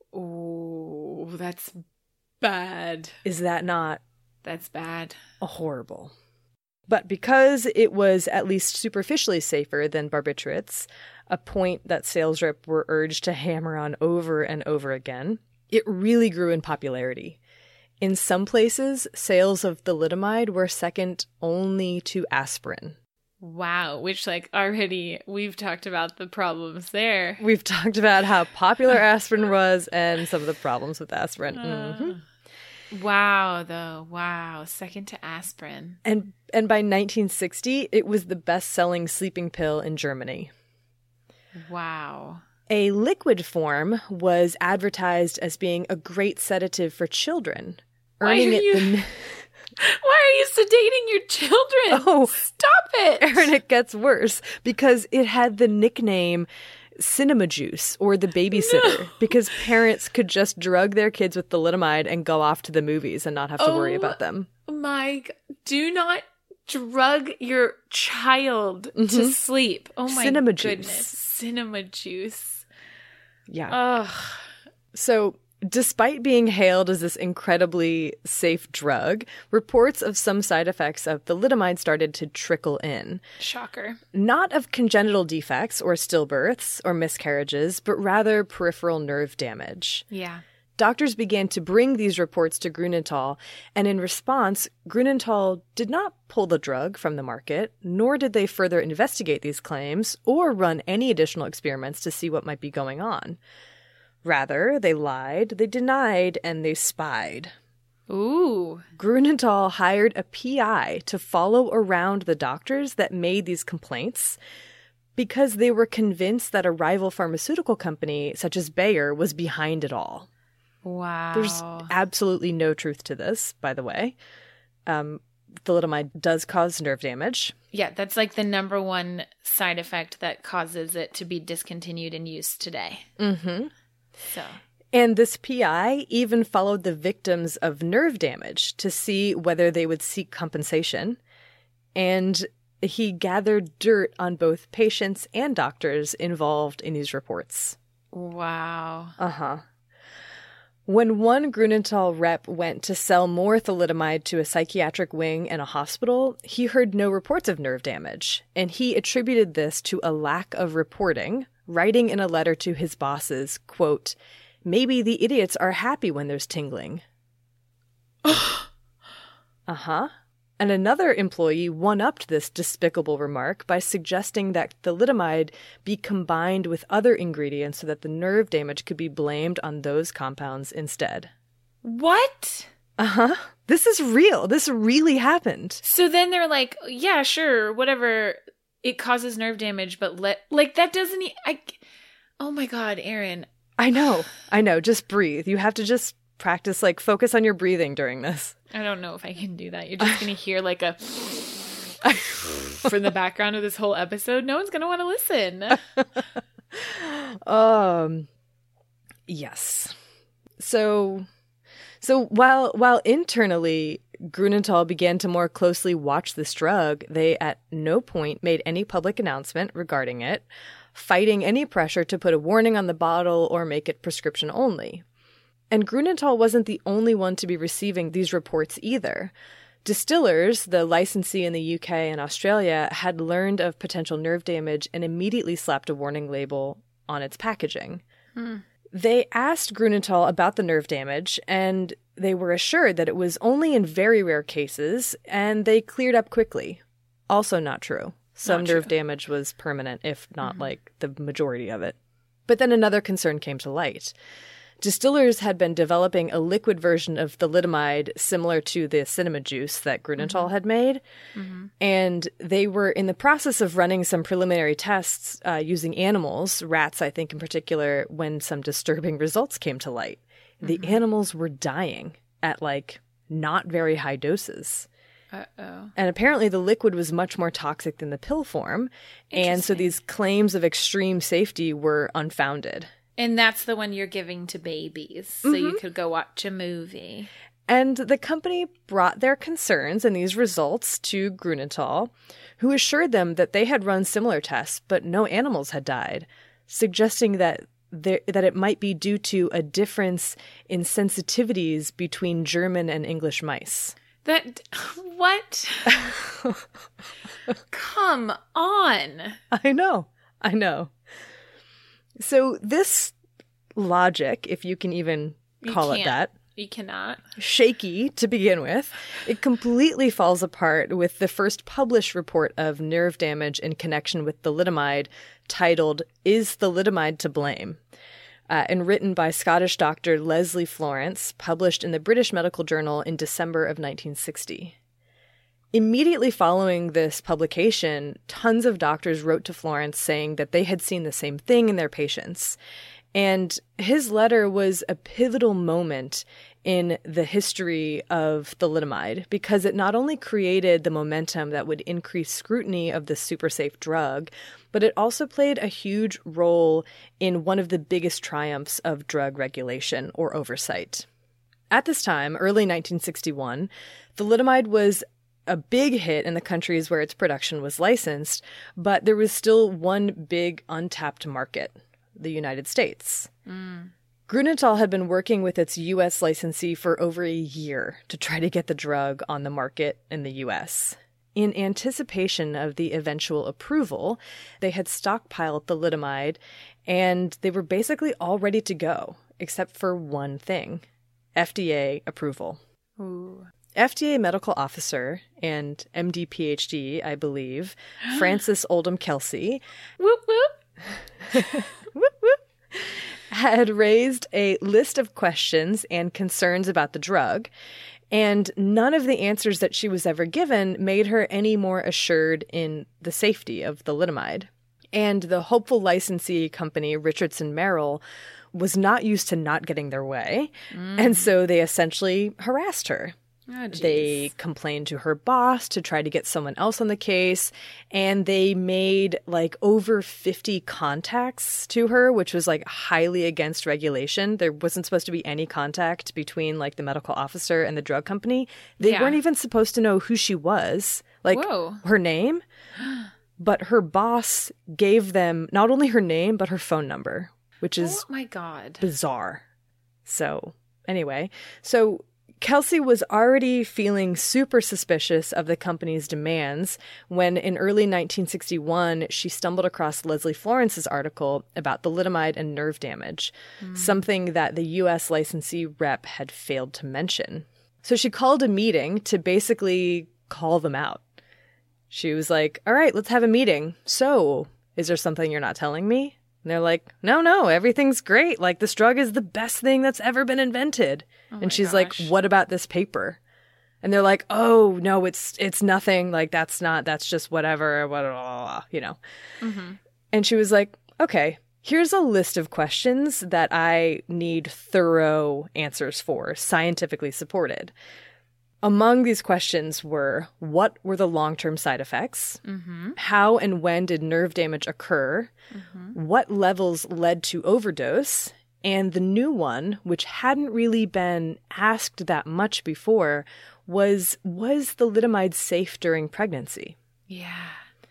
Oh, that's bad. Is that not? That's bad. A horrible. But because it was at least superficially safer than barbiturates, a point that sales reps were urged to hammer on over and over again, it really grew in popularity. In some places, sales of thalidomide were second only to aspirin. Wow, which, like, already we've talked about the problems there. We've talked about how popular aspirin was and some of the problems with aspirin. Uh, mm-hmm. Wow, though. Wow. Second to aspirin. And and by nineteen sixty, it was the best-selling sleeping pill in Germany. Wow. A liquid form was advertised as being a great sedative for children, earning it you- the... Why are you sedating your children? Oh, stop it. Aaron, it gets worse because it had the nickname Cinema Juice or the babysitter no. because parents could just drug their kids with thalidomide and go off to the movies and not have to oh, worry about them. My, do not drug your child mm-hmm. to sleep. Oh my Cinema goodness. Juice. Cinema Juice. Yeah. Ugh. So... Despite being hailed as this incredibly safe drug, reports of some side effects of thalidomide started to trickle in. Shocker. Not of congenital defects or stillbirths or miscarriages, but rather peripheral nerve damage. Yeah. Doctors began to bring these reports to Grunenthal, and in response, Grunenthal did not pull the drug from the market, nor did they further investigate these claims or run any additional experiments to see what might be going on. Rather, they lied, they denied, and they spied. Ooh. Grunenthal hired a P I to follow around the doctors that made these complaints because they were convinced that a rival pharmaceutical company, such as Bayer, was behind it all. Wow. There's absolutely no truth to this, by the way. Um, thalidomide does cause nerve damage. Yeah, that's like the number one side effect that causes it to be discontinued in use today. Mm-hmm. So... And this P I even followed the victims of nerve damage to see whether they would seek compensation. And he gathered dirt on both patients and doctors involved in these reports. Wow. Uh-huh. When one Grunenthal rep went to sell more thalidomide to a psychiatric wing in a hospital, he heard no reports of nerve damage, and he attributed this to a lack of reporting, writing in a letter to his bosses, quote, "Maybe the idiots are happy when there's tingling." Uh-huh. And another employee one-upped this despicable remark by suggesting that thalidomide be combined with other ingredients so that the nerve damage could be blamed on those compounds instead. What? Uh-huh. This is real. This really happened. So then they're like, yeah, sure, whatever. It causes nerve damage, but let like that doesn't. E- I. Oh my God, Erin. I know. I know. Just breathe. You have to just practice, like, focus on your breathing during this. I don't know if I can do that. You're just going to hear like a from the background of this whole episode. No one's going to want to listen. um, yes. So, so while while internally Grunenthal began to more closely watch this drug, they at no point made any public announcement regarding it, fighting any pressure to put a warning on the bottle or make it prescription only. And Grunenthal wasn't the only one to be receiving these reports either. Distillers, the licensee in the U K and Australia, had learned of potential nerve damage and immediately slapped a warning label on its packaging. Hmm. They asked Grunenthal about the nerve damage, and they were assured that it was only in very rare cases, and they cleared up quickly. Also not true. Some Not nerve true. damage was permanent, if not Mm-hmm. like the majority of it. But then another concern came to light. Distillers had been developing a liquid version of thalidomide similar to the cinema juice that Grunenthal Mm-hmm. had made. Mm-hmm. And they were in the process of running some preliminary tests uh, using animals, rats, I think in particular, when some disturbing results came to light. The Mm-hmm. animals were dying at, like, not very high doses. Uh-oh. And apparently the liquid was much more toxic than the pill form. And so Interesting. these claims of extreme safety were unfounded. And that's the one you're giving to babies, so you could go watch a movie. And the company brought their concerns and these results to Grunenthal, who assured them that they had run similar tests, but no animals had died, suggesting that there, that it might be due to a difference in sensitivities between German and English mice. That, what? Come on. I know. I know. So this logic, if you can even You call it can't. that, You cannot. shaky to begin with, it completely falls apart with the first published report of nerve damage in connection with thalidomide titled, "Is Thalidomide to Blame?" Uh, and written by Scottish doctor Leslie Florence, published in the British Medical Journal in December of nineteen sixty. Immediately following this publication, tons of doctors wrote to Florence saying that they had seen the same thing in their patients. And his letter was a pivotal moment in the history of thalidomide because it not only created the momentum that would increase scrutiny of this super safe drug, but it also played a huge role in one of the biggest triumphs of drug regulation or oversight. At this time, early nineteen sixty-one, thalidomide was a big hit in the countries where its production was licensed, but there was still one big untapped market, the United States. Mm. Grunenthal had been working with its U S licensee for over a year to try to get the drug on the market in the U S. In anticipation of the eventual approval, they had stockpiled thalidomide, and they were basically all ready to go. except for one thing: F D A approval. Ooh. F D A medical officer and M D P H D, I believe, Frances Oldham Kelsey, Whoop, whoop. whoop, whoop, had raised a list of questions and concerns about the drug, and none of the answers that she was ever given made her any more assured in the safety of thalidomide. And the hopeful licensee company, Richardson Merrill, was not used to not getting their way, mm. and so they essentially harassed her. Oh, they complained to her boss to try to get someone else on the case, and they made like over fifty contacts to her, which was like highly against regulation. There wasn't supposed to be any contact between like the medical officer and the drug company. They yeah. weren't even supposed to know who she was, like Whoa. her name, but her boss gave them not only her name, but her phone number, which is oh my God. bizarre. So anyway, so Kelsey was already feeling super suspicious of the company's demands when in early nineteen sixty-one, she stumbled across Leslie Florence's article about thalidomide and nerve damage, mm. something that the U S licensee rep had failed to mention. So she called a meeting to basically call them out. She was like, all right, let's have a meeting. So, is there something you're not telling me? And they're like, no, no, everything's great. Like, this drug is the best thing that's ever been invented. Oh and she's gosh. like, what about this paper? And they're like, oh, no, it's it's nothing. Like, that's not, that's just whatever, blah, blah, blah, you know. Mm-hmm. And she was like, okay, here's a list of questions that I need thorough answers for, scientifically supported. Among these questions were, what were the long-term side effects? Mm-hmm. How and when did nerve damage occur? Mm-hmm. What levels led to overdose? And the new one, which hadn't really been asked that much before, was, was thalidomide safe during pregnancy? Yeah.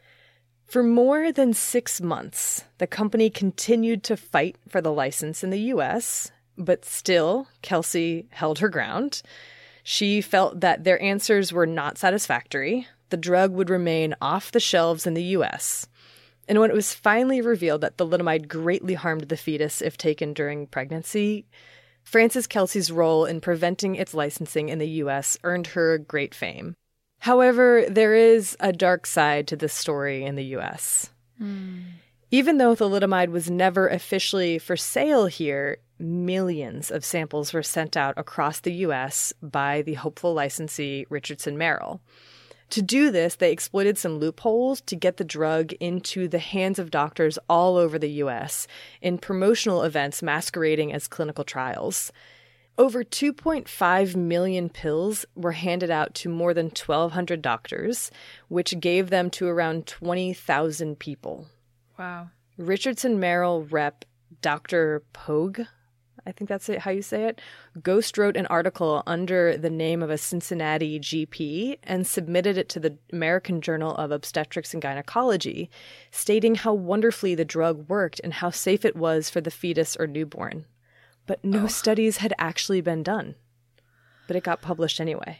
For more than six months, the company continued to fight for the license in the U S, but still, Kelsey held her ground. She felt that their answers were not satisfactory. The drug would remain off the shelves in the U S. And when it was finally revealed that thalidomide greatly harmed the fetus if taken during pregnancy, Frances Kelsey's role in preventing its licensing in the U S earned her great fame. However, there is a dark side to this story in the U S. Mm. Even though thalidomide was never officially for sale here, millions of samples were sent out across the U S by the hopeful licensee Richardson Merrill. To do this, they exploited some loopholes to get the drug into the hands of doctors all over the U S in promotional events masquerading as clinical trials. Over two point five million pills were handed out to more than twelve hundred doctors, which gave them to around twenty thousand people. Wow. Richardson Merrill rep Doctor Pogue, I think that's how you say it, ghost wrote an article under the name of a Cincinnati G P and submitted it to the American Journal of Obstetrics and Gynecology, stating how wonderfully the drug worked and how safe it was for the fetus or newborn. But no oh. studies had actually been done. But it got published anyway.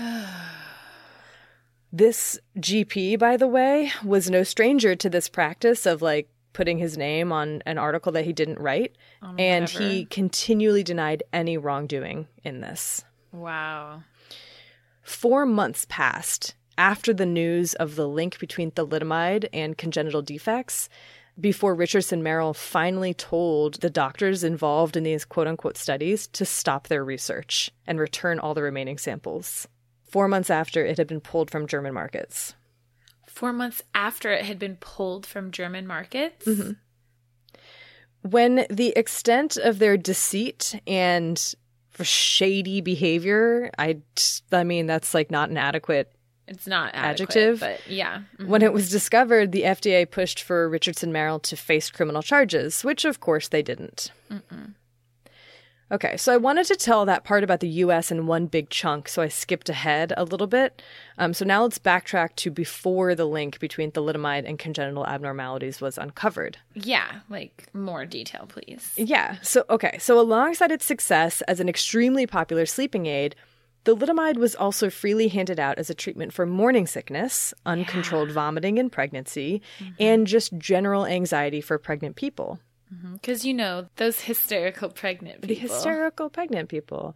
This G P, by the way, was no stranger to this practice of, like, putting his name on an article that he didn't write. Um, and whatever. He continually denied any wrongdoing in this. Wow. Four months passed after the news of the link between thalidomide and congenital defects before Richardson Merrill finally told the doctors involved in these quote-unquote studies to stop their research and return all the remaining samples. Four months after it had been pulled from German markets. Four months after it had been pulled from German markets? Mm-hmm. When the extent of their deceit and shady behavior, I, I mean, that's like not an adequate It's not adequate, adjective. But yeah. Mm-hmm. When it was discovered, the F D A pushed for Richardson Merrill to face criminal charges, which of course they didn't. Mm-mm. Okay, so I wanted to tell that part about the U S in one big chunk, so I skipped ahead a little bit. Um, so now let's backtrack to before the link between thalidomide and congenital abnormalities was uncovered. Yeah, like more detail, please. Yeah, so okay, so alongside its success as an extremely popular sleeping aid, thalidomide was also freely handed out as a treatment for morning sickness, uncontrolled yeah. vomiting in pregnancy, mm-hmm. and just general anxiety for pregnant people. Because, mm-hmm. you know, those hysterical pregnant people. The hysterical pregnant people.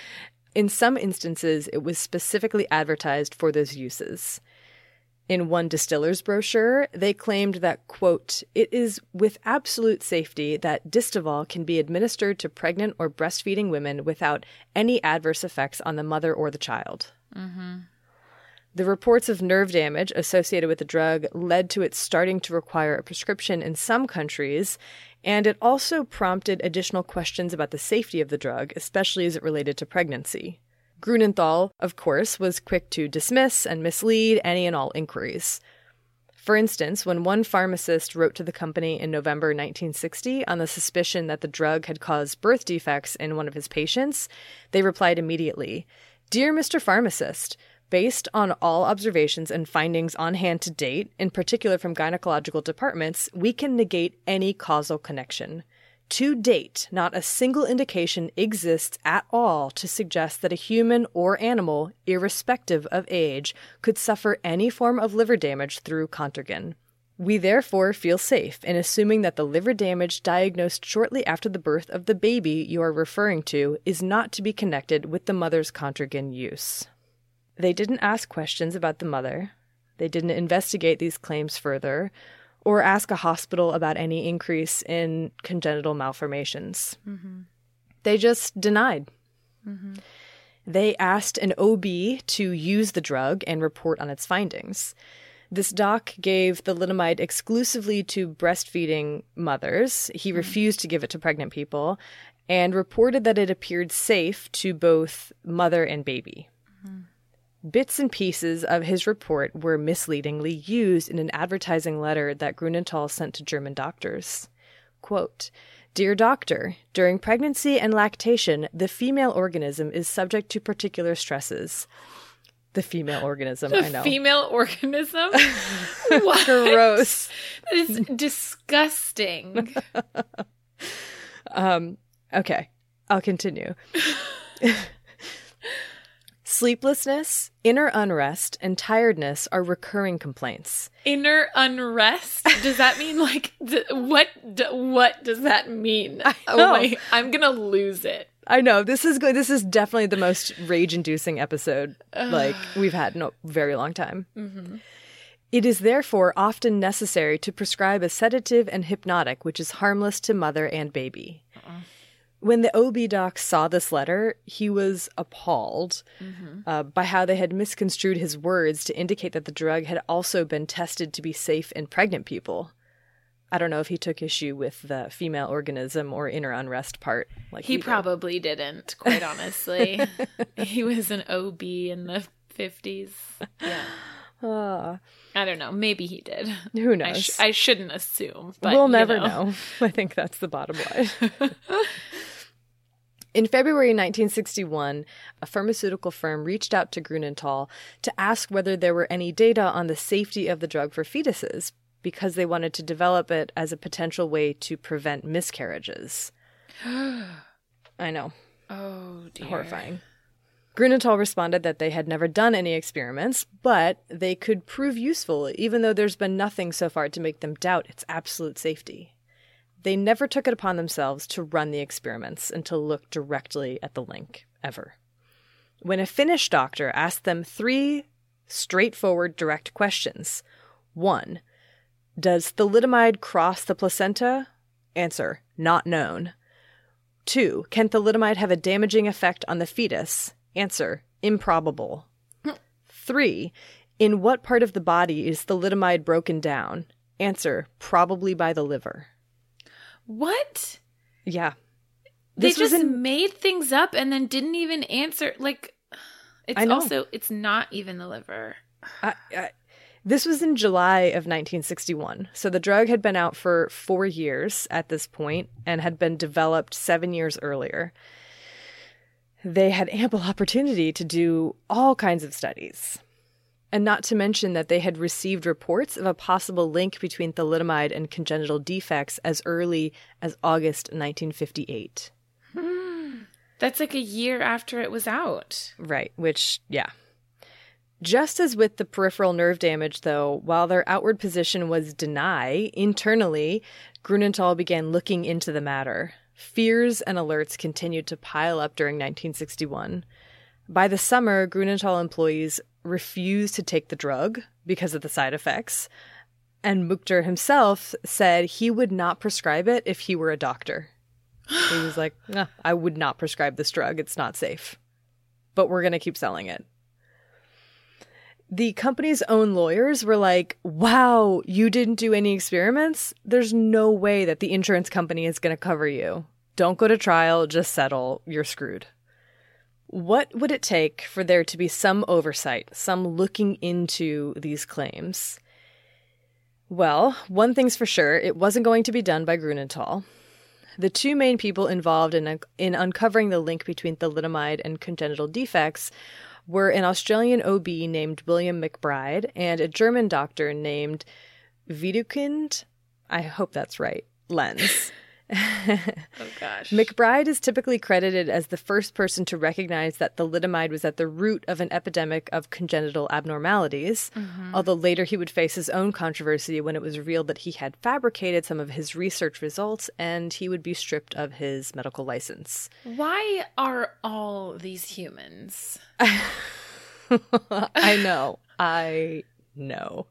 In some instances, it was specifically advertised for those uses. In one distiller's brochure, they claimed that, quote, it is with absolute safety that Distaval can be administered to pregnant or breastfeeding women without any adverse effects on the mother or the child. Mm-hmm. The reports of nerve damage associated with the drug led to it starting to require a prescription in some countries, and it also prompted additional questions about the safety of the drug, especially as it related to pregnancy. Grunenthal, of course, was quick to dismiss and mislead any and all inquiries. For instance, when one pharmacist wrote to the company in November nineteen sixty on the suspicion that the drug had caused birth defects in one of his patients, they replied immediately, "Dear Mister Pharmacist, based on all observations and findings on hand to date, in particular from gynecological departments, we can negate any causal connection. To date, not a single indication exists at all to suggest that a human or animal, irrespective of age, could suffer any form of liver damage through Contergan. We therefore feel safe in assuming that the liver damage diagnosed shortly after the birth of the baby you are referring to is not to be connected with the mother's Contergan use." They didn't ask questions about the mother. They didn't investigate these claims further, or ask a hospital about any increase in congenital malformations. Mm-hmm. They just denied. Mm-hmm. They asked an O B to use the drug and report on its findings. This doc gave thalidomide exclusively to breastfeeding mothers. He mm-hmm. refused to give it to pregnant people and reported that it appeared safe to both mother and baby. Mm-hmm. Bits and pieces of his report were misleadingly used in an advertising letter that Grunenthal sent to German doctors. Quote, "Dear doctor, during pregnancy and lactation, the female organism is subject to particular stresses." The female organism, the I know. Female organism? What? Gross. That is disgusting. um, okay, I'll continue. Sleeplessness, inner unrest, and tiredness are recurring complaints. Inner unrest? Does that mean like d- what? D- what does that mean? Oh my! I'm gonna lose it. I know this is good. This is definitely the most rage-inducing episode like we've had in a very long time. Mm-hmm. It is therefore often necessary to prescribe a sedative and hypnotic, which is harmless to mother and baby. Uh-uh. When the O B doc saw this letter, he was appalled mm-hmm. uh, by how they had misconstrued his words to indicate that the drug had also been tested to be safe in pregnant people. I don't know if he took issue with the female organism or inner unrest part. Like he probably did. didn't, quite honestly. He was an O B in the fifties. Yeah. Uh, I don't know. Maybe he did. Who knows? I, sh- I shouldn't assume. But, we'll never know. know. I think that's the bottom line. In February nineteen sixty-one, a pharmaceutical firm reached out to Grunenthal to ask whether there were any data on the safety of the drug for fetuses, because they wanted to develop it as a potential way to prevent miscarriages. I know. Oh, dear. Horrifying. Grunenthal responded that they had never done any experiments, but they could prove useful, even though there's been nothing so far to make them doubt its absolute safety. They never took it upon themselves to run the experiments and to look directly at the link, ever. When a Finnish doctor asked them three straightforward, direct questions. One, does thalidomide cross the placenta? Answer, not known. Two, can thalidomide have a damaging effect on the fetus? Answer, improbable. Three, in what part of the body is thalidomide broken down? Answer, probably by the liver. What? Yeah. They This just was in- made things up and then didn't even answer. Like, it's I know. also, it's not even the liver. I, I, this was in July of nineteen sixty-one. So the drug had been out for four years at this point and had been developed seven years earlier. They had ample opportunity to do all kinds of studies. And not to mention that they had received reports of a possible link between thalidomide and congenital defects as early as August nineteen fifty-eight. Hmm. That's like a year after it was out. Right, which, yeah. Just as with the peripheral nerve damage, though, while their outward position was deny, internally, Grunenthal began looking into the matter. Fears and alerts continued to pile up during nineteen sixty-one. By the summer, Grunenthal employees refused to take the drug because of the side effects, and Mukhtar himself said he would not prescribe it if he were a doctor. He was like, nah, I would not prescribe this drug. It's not safe. But we're going to keep selling it. The company's own lawyers were like, wow, you didn't do any experiments? There's no way that the insurance company is going to cover you. Don't go to trial, just settle. You're screwed. What would it take for there to be some oversight, some looking into these claims? Well, one thing's for sure, it wasn't going to be done by Grunenthal. The two main people involved in, in uncovering the link between thalidomide and congenital defects were an Australian O B named William McBride and a German doctor named Widukind, I hope that's right, Lenz. Oh, gosh. McBride is typically credited as the first person to recognize that thalidomide was at the root of an epidemic of congenital abnormalities, mm-hmm. although later he would face his own controversy when it was revealed that he had fabricated some of his research results and he would be stripped of his medical license. Why are all these humans? I know. I know.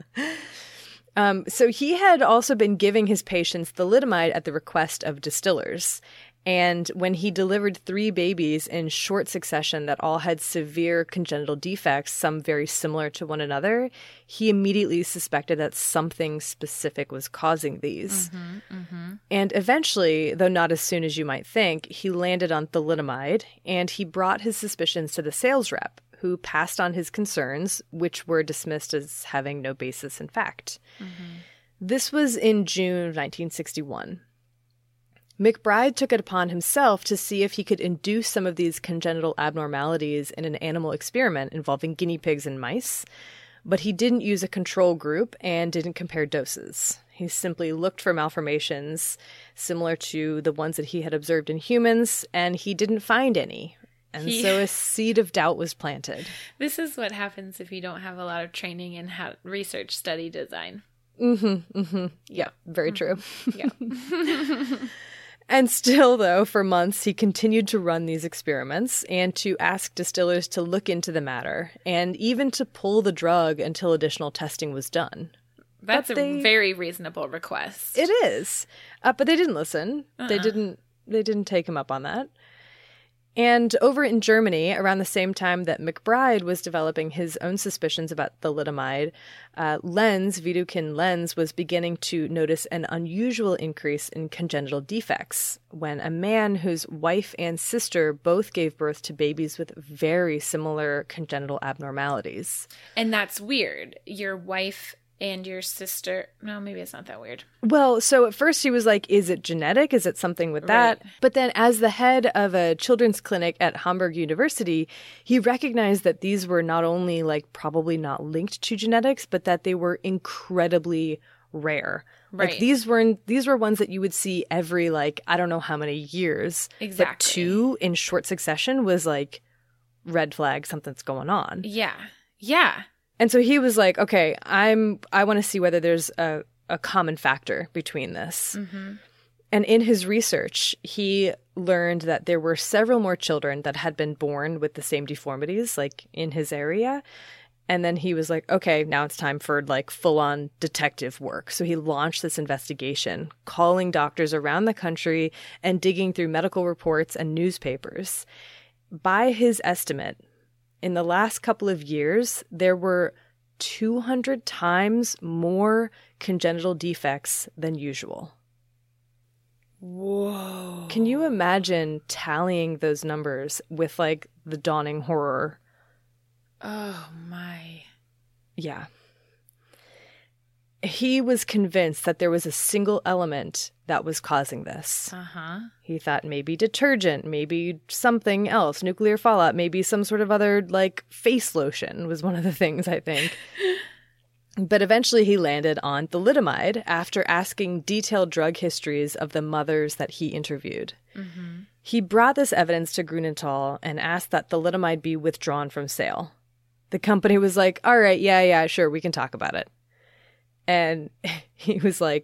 Um, so he had also been giving his patients thalidomide at the request of distillers. And when he delivered three babies in short succession that all had severe congenital defects, some very similar to one another, he immediately suspected that something specific was causing these. Mm-hmm, mm-hmm. And eventually, though not as soon as you might think, he landed on thalidomide, and he brought his suspicions to the sales rep, who passed on his concerns, which were dismissed as having no basis in fact. Mm-hmm. This was in June of nineteen sixty-one. McBride took it upon himself to see if he could induce some of these congenital abnormalities in an animal experiment involving guinea pigs and mice, but he didn't use a control group and didn't compare doses. He simply looked for malformations similar to the ones that he had observed in humans, and he didn't find any. And he, so a seed of doubt was planted. This is what happens if you don't have a lot of training in how research study design. Mm-hmm, mm-hmm. Yeah, very true. Yeah. And still, though, for months, he continued to run these experiments and to ask distillers to look into the matter and even to pull the drug until additional testing was done. That's but a they, very reasonable request. It is. Uh, but they didn't listen. Uh-uh. They didn't They didn't take him up on that. And over in Germany, around the same time that McBride was developing his own suspicions about thalidomide, uh, Lenz, Widukind Lenz, was beginning to notice an unusual increase in congenital defects when a man whose wife and sister both gave birth to babies with very similar congenital abnormalities. And that's weird. Your wife and your sister. No, maybe it's not that weird. Well, so at first he was like, is it genetic? Is it something with that? Right. But then as the head of a children's clinic at Hamburg University, he recognized that these were not only like probably not linked to genetics, but that they were incredibly rare. Right. Like these were these were ones that you would see every like, I don't know how many years. Exactly. But two in short succession was like red flag, something's going on. Yeah. Yeah. And so he was like, okay, I'm, I want to see whether there's a, a common factor between this. Mm-hmm. And in his research, he learned that there were several more children that had been born with the same deformities, like in his area. And then he was like, okay, now it's time for like full-on detective work. So he launched this investigation, calling doctors around the country and digging through medical reports and newspapers. By his estimate, in the last couple of years, there were two hundred times more congenital defects than usual. Whoa. Can you imagine tallying those numbers with, like, the dawning horror? Oh, my. Yeah. He was convinced that there was a single element that was causing this. Uh-huh. He thought maybe detergent, maybe something else, nuclear fallout, maybe some sort of other, like, face lotion was one of the things, I think. But eventually he landed on thalidomide after asking detailed drug histories of the mothers that he interviewed. Mm-hmm. He brought this evidence to Grunenthal and asked that thalidomide be withdrawn from sale. The company was like, all right, yeah, yeah, sure, we can talk about it. And he was like,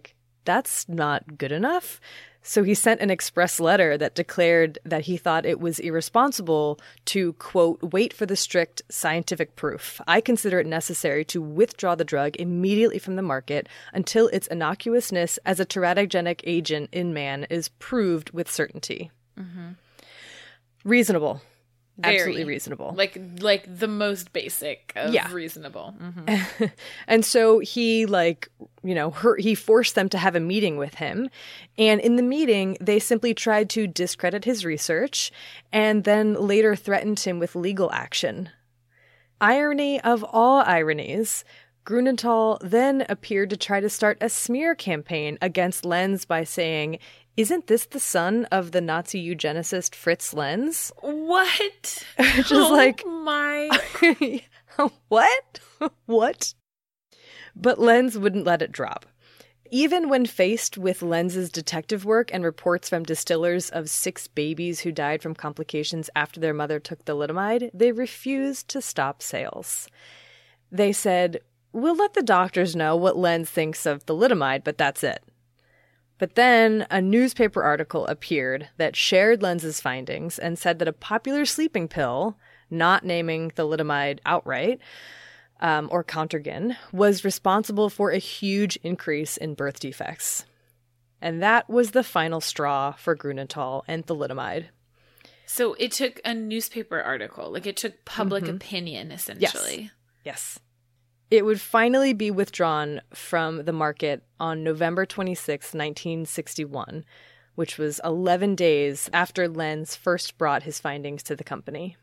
that's not good enough. So he sent an express letter that declared that he thought it was irresponsible to, quote, wait for the strict scientific proof. I consider it necessary to withdraw the drug immediately from the market until its innocuousness as a teratogenic agent in man is proved with certainty. Mm-hmm. Reasonable. Very. Absolutely reasonable. Like like the most basic of yeah. reasonable. Mm-hmm. And so he like, you know, her, he forced them to have a meeting with him. And in the meeting, they simply tried to discredit his research and then later threatened him with legal action. Irony of all ironies, Grunenthal then appeared to try to start a smear campaign against Lenz by saying, "Isn't this the son of the Nazi eugenicist Fritz Lenz?" What? Just oh like, my. What? What? But Lenz wouldn't let it drop. Even when faced with Lenz's detective work and reports from distillers of six babies who died from complications after their mother took thalidomide, they refused to stop sales. They said, "We'll let the doctors know what Lenz thinks of thalidomide, but that's it." But then a newspaper article appeared that shared Lenz's findings and said that a popular sleeping pill, not naming thalidomide outright, um, or Contergan, was responsible for a huge increase in birth defects. And that was the final straw for Grunenthal and thalidomide. So it took a newspaper article, like it took public mm-hmm. opinion, essentially. Yes. Yes. It would finally be withdrawn from the market on November twenty-sixth, nineteen sixty-one, which was eleven days after Lenz first brought his findings to the company.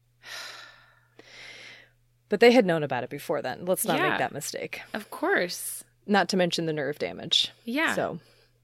But they had known about it before then. Let's not yeah, make that mistake. Of course. Not to mention the nerve damage. Yeah. So,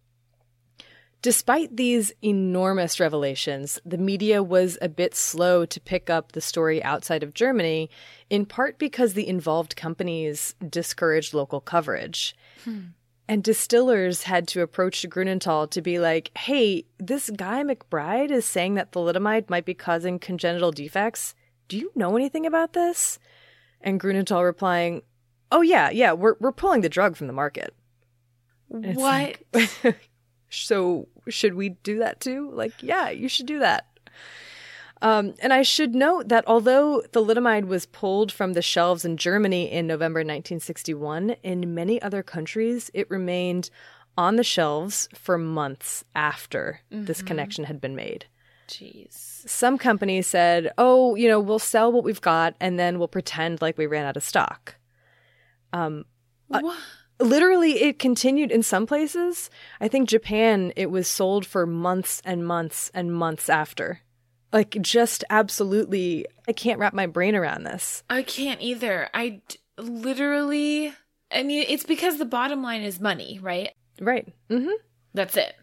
despite these enormous revelations, the media was a bit slow to pick up the story outside of Germany, in part because the involved companies discouraged local coverage. Hmm. And distillers had to approach Grunenthal to be like, "Hey, this guy McBride is saying that thalidomide might be causing congenital defects. Do you know anything about this?" And Grunenthal replying, "Oh yeah, yeah, we're we're pulling the drug from the market." What? Like, so should we do that too? Like, yeah, you should do that. Um, and I should note that although thalidomide was pulled from the shelves in Germany in November nineteen sixty-one, in many other countries, it remained on the shelves for months after mm-hmm. this connection had been made. Jeez. Some companies said, "Oh, you know, we'll sell what we've got and then we'll pretend like we ran out of stock." Um, what? Uh, Literally, it continued in some places. I think Japan, it was sold for months and months and months after. Like, just absolutely, I can't wrap my brain around this. I can't either. I d- literally, I mean, it's because the bottom line is money, right? Right. Mm-hmm. That's it.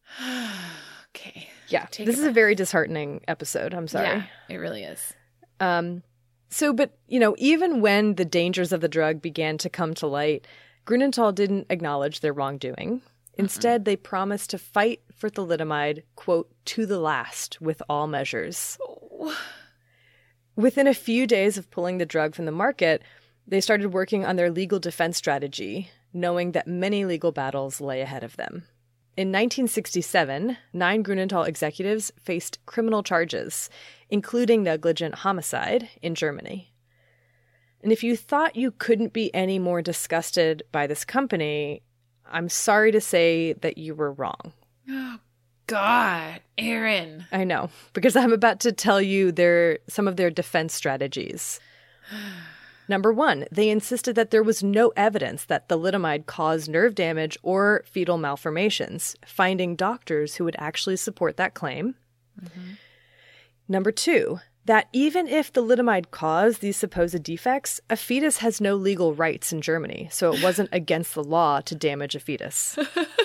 Okay. Yeah. Take this is back. A very disheartening episode. I'm sorry. Yeah, it really is. Um. So, but, you know, even when the dangers of the drug began to come to light, Grunenthal didn't acknowledge their wrongdoing. Instead, mm-mm. they promised to fight for thalidomide, quote, to the last with all measures. Oh. Within a few days of pulling the drug from the market, they started working on their legal defense strategy, knowing that many legal battles lay ahead of them. In nineteen sixty-seven, nine Grunenthal executives faced criminal charges, including negligent homicide, in Germany. And if you thought you couldn't be any more disgusted by this company, I'm sorry to say that you were wrong. Oh, God, Erin. I know, because I'm about to tell you their some of their defense strategies. Number one, they insisted that there was no evidence that thalidomide caused nerve damage or fetal malformations, finding doctors who would actually support that claim. Mm-hmm. Number two, that even if thalidomide caused these supposed defects, a fetus has no legal rights in Germany, so it wasn't against the law to damage a fetus.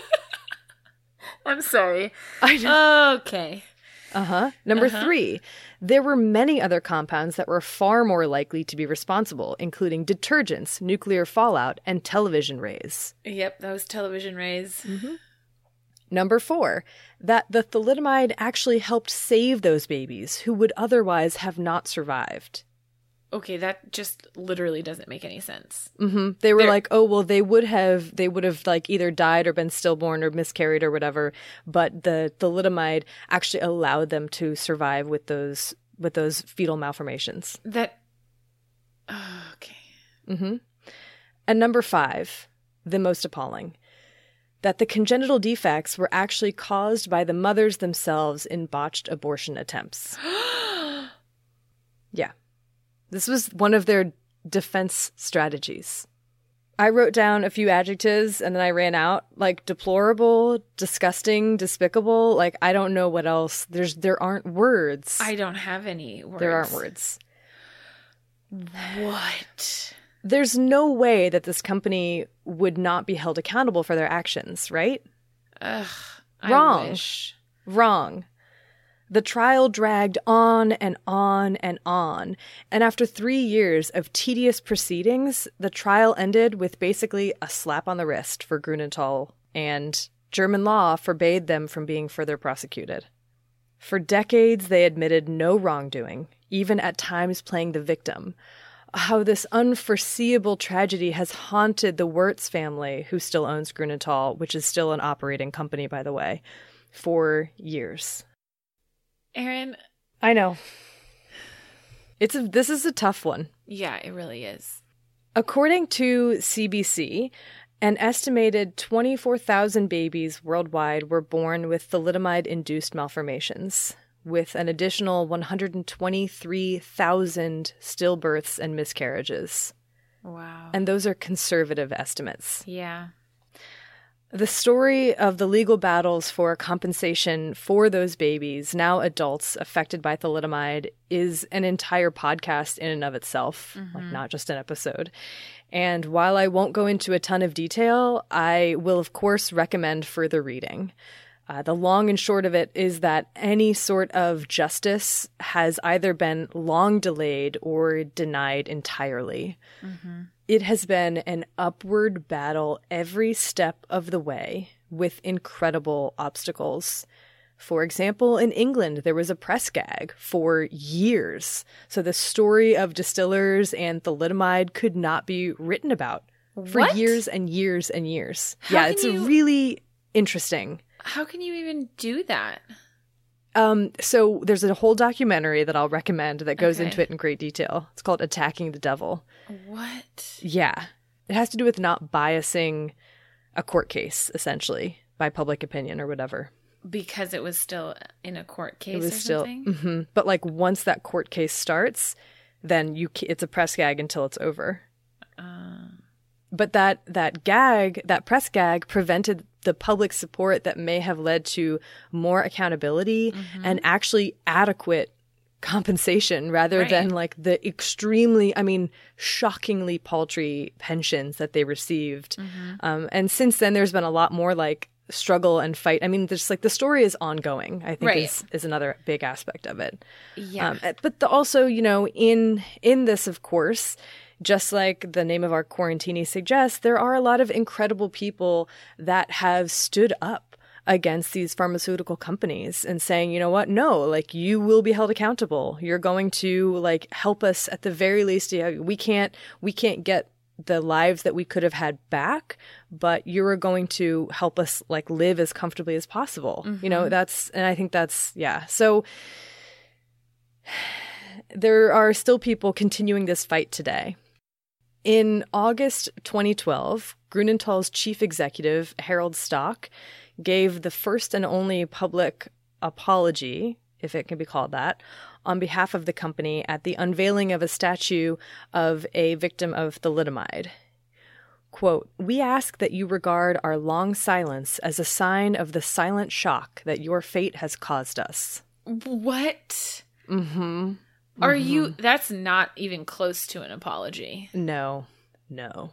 I'm sorry. I know. Okay. Uh-huh. Number uh-huh. three, there were many other compounds that were far more likely to be responsible, including detergents, nuclear fallout, and television rays. Yep, that was television rays. Mm-hmm. Number four, that the thalidomide actually helped save those babies who would otherwise have not survived. Okay, that just literally doesn't make any sense. Mm-hmm. They were They're- like, oh, well, they would have, they would have like either died or been stillborn or miscarried or whatever. But the thalidomide actually allowed them to survive with those, with those fetal malformations. That, oh, okay. Mm-hmm. And number five, the most appalling, that the congenital defects were actually caused by the mothers themselves in botched abortion attempts. Yeah. This was one of their defense strategies. I wrote down a few adjectives and then I ran out. Like deplorable, disgusting, despicable. Like I don't know what else. There's there aren't words. I don't have any words. There aren't words. What? There's no way that this company would not be held accountable for their actions, right? Ugh. Wrong. I wish. Wrong. The trial dragged on and on and on. And after three years of tedious proceedings, the trial ended with basically a slap on the wrist for Grunenthal, and German law forbade them from being further prosecuted. For decades, they admitted no wrongdoing, even at times playing the victim. How this unforeseeable tragedy has haunted the Wirtz family, who still owns Grunenthal, which is still an operating company, by the way, for years. Erin. I know. It's a, this is a tough one. Yeah, it really is. According to C B C, an estimated twenty-four thousand babies worldwide were born with thalidomide-induced malformations, with an additional one hundred twenty-three thousand stillbirths and miscarriages. Wow. And those are conservative estimates. Yeah. The story of the legal battles for compensation for those babies, now adults affected by thalidomide, is an entire podcast in and of itself, mm-hmm. like not just an episode. And while I won't go into a ton of detail, I will, of course, recommend further reading. Uh, the long and short of it is that any sort of justice has either been long delayed or denied entirely. Mm-hmm. It has been an upward battle every step of the way with incredible obstacles. For example, in England, there was a press gag for years. So the story of distillers and thalidomide could not be written about for What? years and years and years. How yeah, can it's you- really interesting. How can you even do that? Um, so there's a whole documentary that I'll recommend that goes Okay. into it in great detail. It's called Attacking the Devil. What? Yeah. It has to do with not biasing a court case, essentially, by public opinion or whatever. Because it was still in a court case It was or still, something? mhm. But like once that court case starts, then you ca- it's a press gag until it's over. Uh, But that that gag, that press gag, prevented the public support that may have led to more accountability mm-hmm. and actually adequate compensation rather Right. than like the extremely, I mean, shockingly paltry pensions that they received. Mm-hmm. Um, and since then, there's been a lot more like struggle and fight. I mean, there's like the story is ongoing, I think Right. is, is another big aspect of it. yeah. Um, but the, also, you know, in in this, of course, just like the name of our quarantini suggests, there are a lot of incredible people that have stood up against these pharmaceutical companies and saying, you know what, no, like you will be held accountable. You're going to like help us at the very least. Yeah, we can't we can't get the lives that we could have had back, but you're going to help us like live as comfortably as possible. Mm-hmm. You know, that's, and I think that's, yeah. So there are still people continuing this fight today. In August twenty twelve, Grunenthal's chief executive, Harold Stock, gave the first and only public apology, if it can be called that, on behalf of the company at the unveiling of a statue of a victim of thalidomide. Quote, "We ask that you regard our long silence as a sign of the silent shock that your fate has caused us." What? Mm-hmm. Are Mm-hmm. you... That's not even close to an apology. No, no.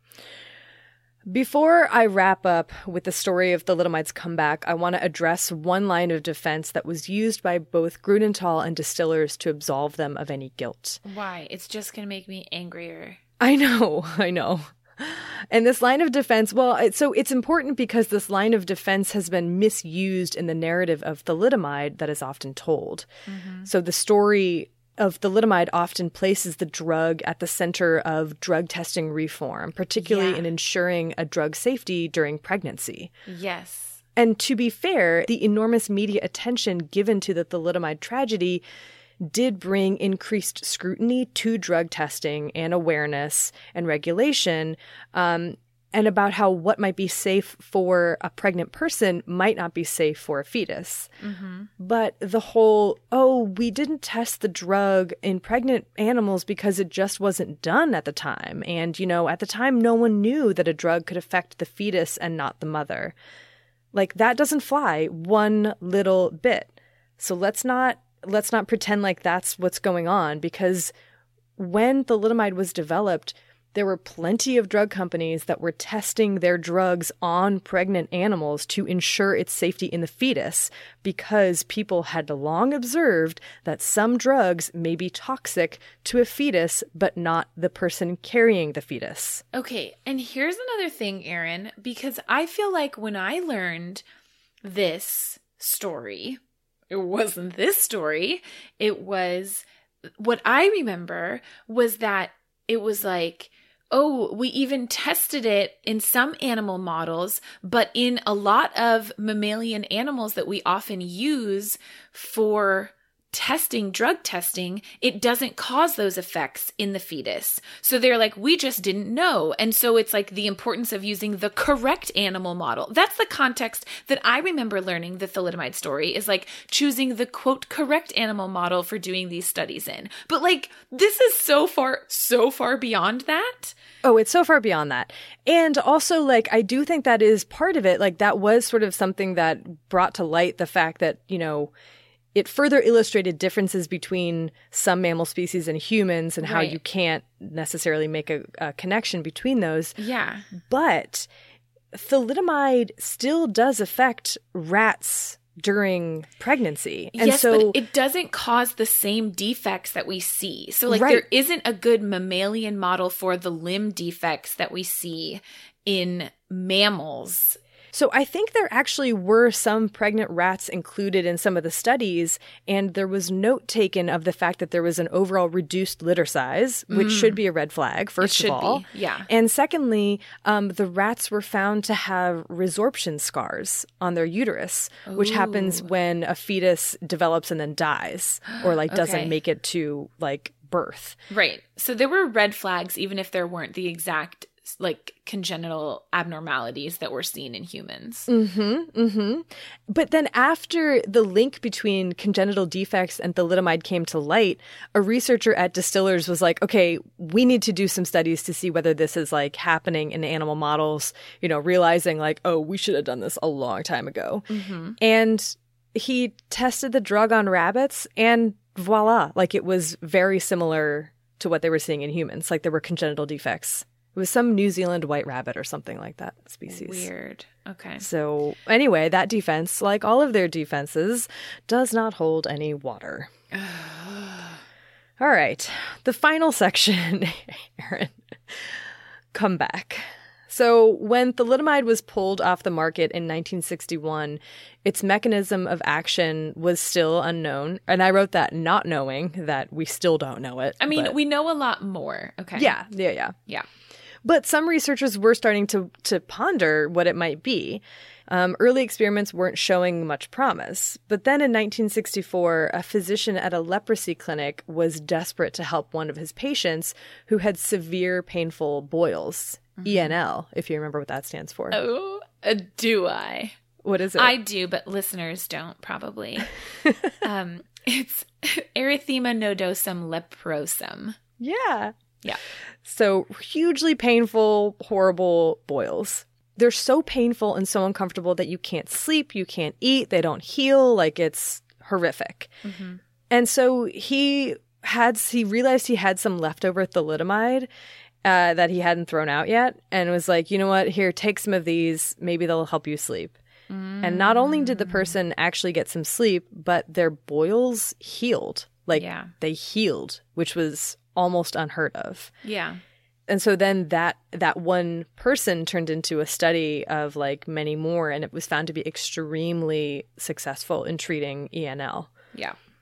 Before I wrap up with the story of thalidomide's comeback, I want to address one line of defense that was used by both Grunenthal and distillers to absolve them of any guilt. Why? It's just going to make me angrier. I know, I know. And this line of defense, well, it, so it's important because this line of defense has been misused in the narrative of thalidomide that is often told. Mm-hmm. So the story of thalidomide often places the drug at the center of drug testing reform, particularly Yeah. in ensuring a drug safety during pregnancy. Yes. And to be fair, the enormous media attention given to the thalidomide tragedy did bring increased scrutiny to drug testing and awareness and regulation, um, and about how what might be safe for a pregnant person might not be safe for a fetus. Mm-hmm. But the whole, oh, we didn't test the drug in pregnant animals because it just wasn't done at the time. And, you know, at the time, no one knew that a drug could affect the fetus and not the mother. Like, that doesn't fly one little bit. So let's not let's not pretend like that's what's going on, because when thalidomide was developed, there were plenty of drug companies that were testing their drugs on pregnant animals to ensure its safety in the fetus, because people had long observed that some drugs may be toxic to a fetus, but not the person carrying the fetus. Okay, and here's another thing, Erin, because I feel like when I learned this story, it wasn't this story, it was, what I remember was that it was like, oh, we even tested it in some animal models, but in a lot of mammalian animals that we often use for testing, drug testing, it doesn't cause those effects in the fetus. So they're like, we just didn't know. And so it's like the importance of using the correct animal model. That's the context that I remember learning the thalidomide story, is like choosing the quote correct animal model for doing these studies in. But like, this is so far, so far beyond that. Oh, it's so far beyond that. And also, like, I do think that is part of it. Like, that was sort of something that brought to light the fact that, you know, it further illustrated differences between some mammal species and humans, and how Right. you can't necessarily make a, a connection between those. Yeah. But thalidomide still does affect rats during pregnancy. And yes, so but it doesn't cause the same defects that we see. So like Right. there isn't a good mammalian model for the limb defects that we see in mammals. So I think there actually were some pregnant rats included in some of the studies, and there was note taken of the fact that there was an overall reduced litter size, which Mm. should be a red flag, first should of all. be, yeah. And secondly, um, the rats were found to have resorption scars on their uterus, which happens Ooh. when a fetus develops and then dies, or like doesn't Okay. make it to like birth. Right. So there were red flags, even if there weren't the exact like congenital abnormalities that were seen in humans. Mm-hmm, mm-hmm. But then after the link between congenital defects and thalidomide came to light, a researcher at Distillers was like, okay, we need to do some studies to see whether this is like happening in animal models, you know, realizing like, oh, we should have done this a long time ago. Mm-hmm. And he tested the drug on rabbits, and voila, like it was very similar to what they were seeing in humans. Like there were congenital defects. It was some New Zealand white rabbit or something like that species. Weird. Okay. So anyway, that defense, like all of their defenses, does not hold any water. All right. The final section, Erin. Come back. So when thalidomide was pulled off the market in nineteen sixty-one, its mechanism of action was still unknown. And I wrote that not knowing that we still don't know it. I mean, but- we know a lot more. Okay. Yeah, yeah, yeah. Yeah. But some researchers were starting to, to ponder what it might be. Um, early experiments weren't showing much promise. But then in nineteen sixty-four, a physician at a leprosy clinic was desperate to help one of his patients who had severe painful boils. Mm-hmm. E N L, if you remember what that stands for. Oh, uh, do I? What is it? I do, but listeners don't probably. um, it's erythema nodosum leprosum. Yeah. Yeah. So hugely painful, horrible boils. They're so painful and so uncomfortable that you can't sleep, you can't eat, they don't heal. Like it's horrific. Mm-hmm. And so he had, he realized he had some leftover thalidomide uh, that he hadn't thrown out yet, and was like, you know what, here, take some of these. Maybe they'll help you sleep. Mm. And not only did the person actually get some sleep, but their boils healed. Like Yeah. they healed, which was almost unheard of. Yeah. And so then that that one person turned into a study of like many more, and it was found to be extremely successful in treating E N L. Yeah.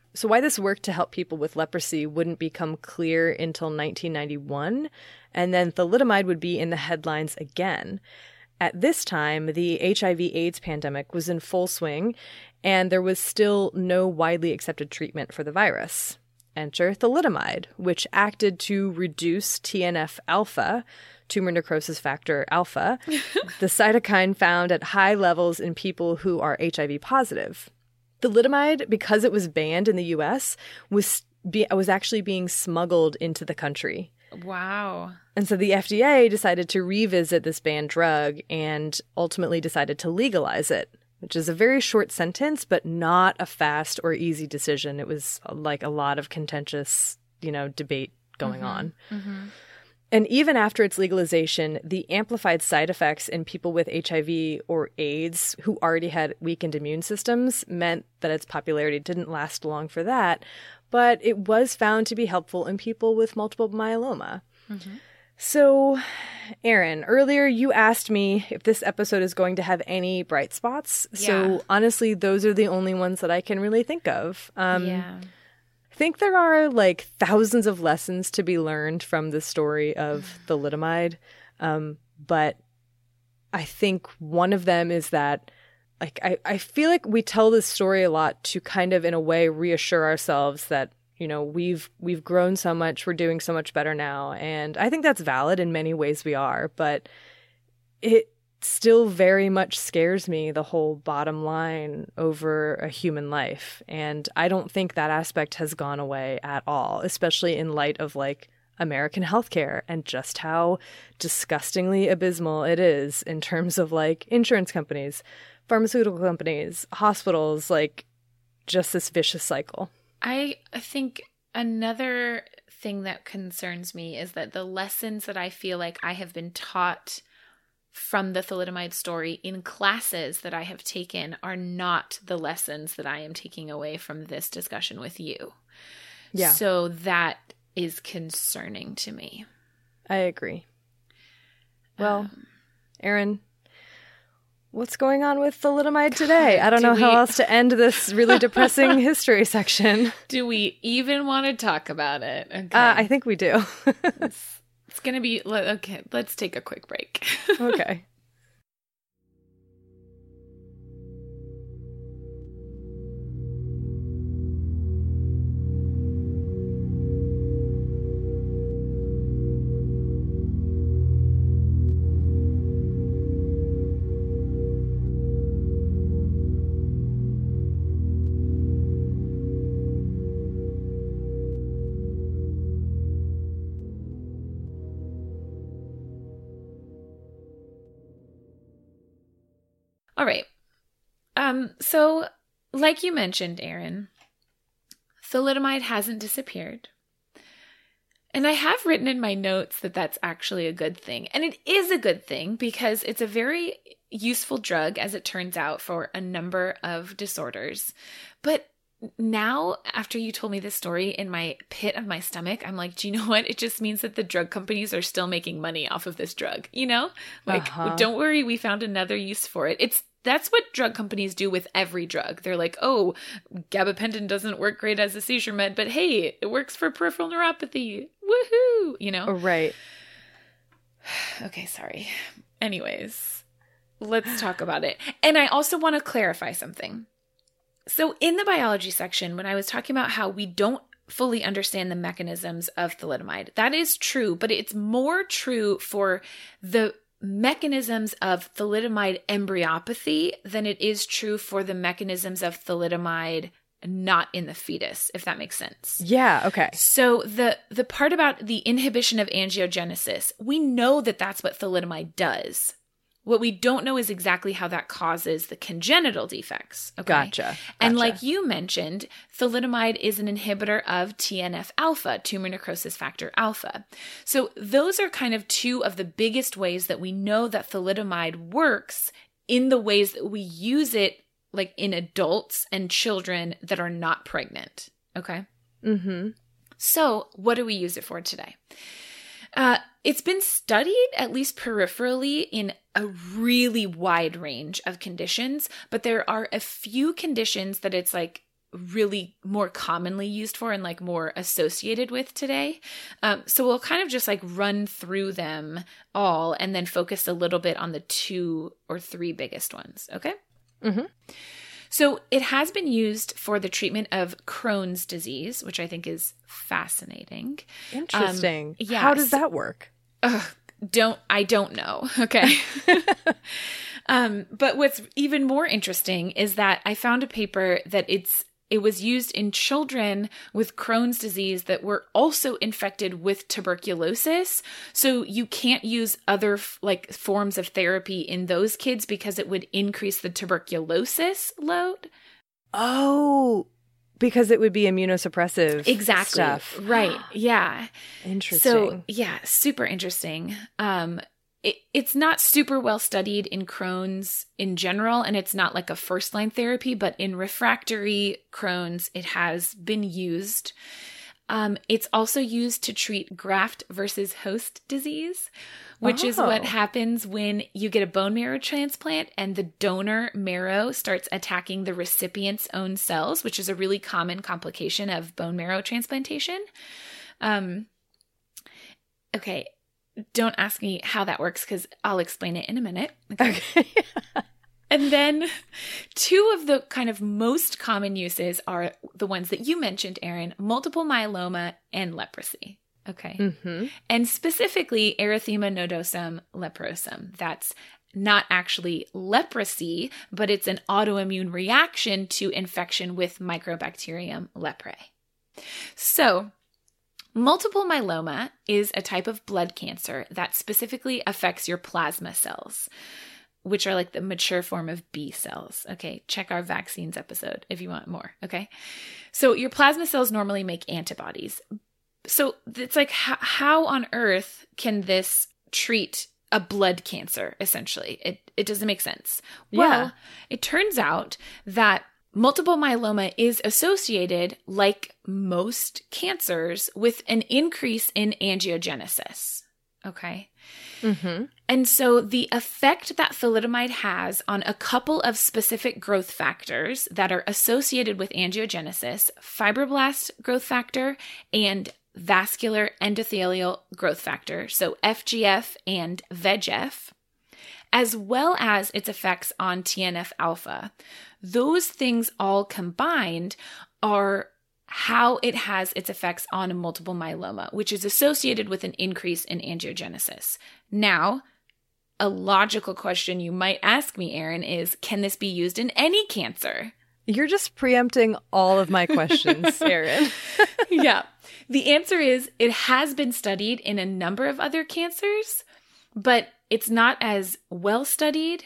So why this worked to help people with leprosy wouldn't become clear until nineteen ninety-one, and then thalidomide would be in the headlines again. At this time, the H I V AIDS pandemic was in full swing, and there was still no widely accepted treatment for the virus. Enter thalidomide, which acted to reduce T N F alpha, tumor necrosis factor alpha, the cytokine found at high levels in people who are H I V positive. Thalidomide, because it was banned in the U S, was be- was actually being smuggled into the country. Wow. And so the F D A decided to revisit this banned drug and ultimately decided to legalize it, which is a very short sentence, but not a fast or easy decision. It was like a lot of contentious, you know, debate going mm-hmm. on. Mm-hmm. And even after its legalization, the amplified side effects in people with H I V or AIDS who already had weakened immune systems meant that its popularity didn't last long for that. But it was found to be helpful in people with multiple myeloma. Mm-hmm. So, Erin, earlier you asked me if this episode is going to have any bright spots. Yeah. So, honestly, those are the only ones that I can really think of. Um, yeah. I think there are like thousands of lessons to be learned from the story of thalidomide. Um, but I think one of them is that Like I, I feel like we tell this story a lot to kind of, in a way, reassure ourselves that, you know, we've we've grown so much, we're doing so much better now. And I think that's valid in many ways we are. But it still very much scares me, the whole bottom line over a human life. And I don't think that aspect has gone away at all, especially in light of like American healthcare and just how disgustingly abysmal it is in terms of like insurance companies, pharmaceutical companies, hospitals, like just this vicious cycle. I think another thing that concerns me is that the lessons that I feel like I have been taught from the thalidomide story in classes that I have taken are not the lessons that I am taking away from this discussion with you. Yeah. So that is concerning to me. I agree. Well, um, Erin, what's going on with thalidomide today? I don't do know we, how else to end this really depressing history section. Do we even want to talk about it? Okay. Uh, I think we do. it's it's going to be, okay, let's take a quick break. Okay. All right. Um, so, like you mentioned, Erin, thalidomide hasn't disappeared. And I have written in my notes that that's actually a good thing. And it is a good thing because it's a very useful drug, as it turns out, for a number of disorders. But now, after you told me this story, in my pit of my stomach, I'm like, do you know what? It just means that the drug companies are still making money off of this drug, you know? Like, uh-huh. Don't worry, we found another use for it. It's That's what drug companies do with every drug. They're like, oh, gabapentin doesn't work great as a seizure med, but hey, it works for peripheral neuropathy. Woohoo! You know? Right. Okay, sorry. Anyways, let's talk about it. And I also want to clarify something. So in the biology section, when I was talking about how we don't fully understand the mechanisms of thalidomide, that is true, but it's more true for the mechanisms of thalidomide embryopathy than it is true for the mechanisms of thalidomide not in the fetus, if that makes sense. Yeah, okay. So the the part about the inhibition of angiogenesis, we know that that's what thalidomide does. What we don't know is exactly how that causes the congenital defects. Okay? Gotcha. Gotcha. And like you mentioned, thalidomide is an inhibitor of T N F alpha, tumor necrosis factor alpha. So those are kind of two of the biggest ways that we know that thalidomide works in the ways that we use it, like in adults and children that are not pregnant. Okay? Mm-hmm. So what do we use it for today? Uh, it's been studied, at least peripherally, in a really wide range of conditions, but there are a few conditions that it's like really more commonly used for and like more associated with today. Um, so we'll kind of just like run through them all and then focus a little bit on the two or three biggest ones. Okay. Mm-hmm. So it has been used for the treatment of Crohn's disease, which I think is fascinating. Interesting. Um, yes. How does that work? Ugh, don't, I don't know. Okay. um, but what's even more interesting is that I found a paper that it's It was used in children with Crohn's disease that were also infected with tuberculosis. So you can't use other like forms of therapy in those kids because it would increase the tuberculosis load. Oh, because it would be immunosuppressive Exactly. stuff. Right. Yeah. Interesting. So yeah, super interesting. Um, It, it's not super well studied in Crohn's in general, and it's not like a first-line therapy, but in refractory Crohn's, it has been used. Um, it's also used to treat graft versus host disease, which oh. is what happens when you get a bone marrow transplant and the donor marrow starts attacking the recipient's own cells, which is a really common complication of bone marrow transplantation. Um, okay. Don't ask me how that works because I'll explain it in a minute. Okay. okay. And then two of the kind of most common uses are the ones that you mentioned, Erin, multiple myeloma and leprosy. Okay. Mm-hmm. And specifically erythema nodosum leprosum. That's not actually leprosy, but it's an autoimmune reaction to infection with Mycobacterium leprae. So, multiple myeloma is a type of blood cancer that specifically affects your plasma cells, which are like the mature form of B cells. Okay, check our vaccines episode if you want more. Okay, so your plasma cells normally make antibodies. So it's like, how, how on earth can this treat a blood cancer, essentially? It, it doesn't make sense. Yeah. Well, it turns out that multiple myeloma is associated, like most cancers, with an increase in angiogenesis. Okay. Mm-hmm. And so the effect that thalidomide has on a couple of specific growth factors that are associated with angiogenesis, fibroblast growth factor and vascular endothelial growth factor, so F G F and V E G F, as well as its effects on T N F alpha. Those things all combined are how it has its effects on multiple myeloma, which is associated with an increase in angiogenesis. Now, a logical question you might ask me, Erin, is, can this be used in any cancer? You're just preempting all of my questions, Erin. Yeah. The answer is it has been studied in a number of other cancers, but it's not as well studied.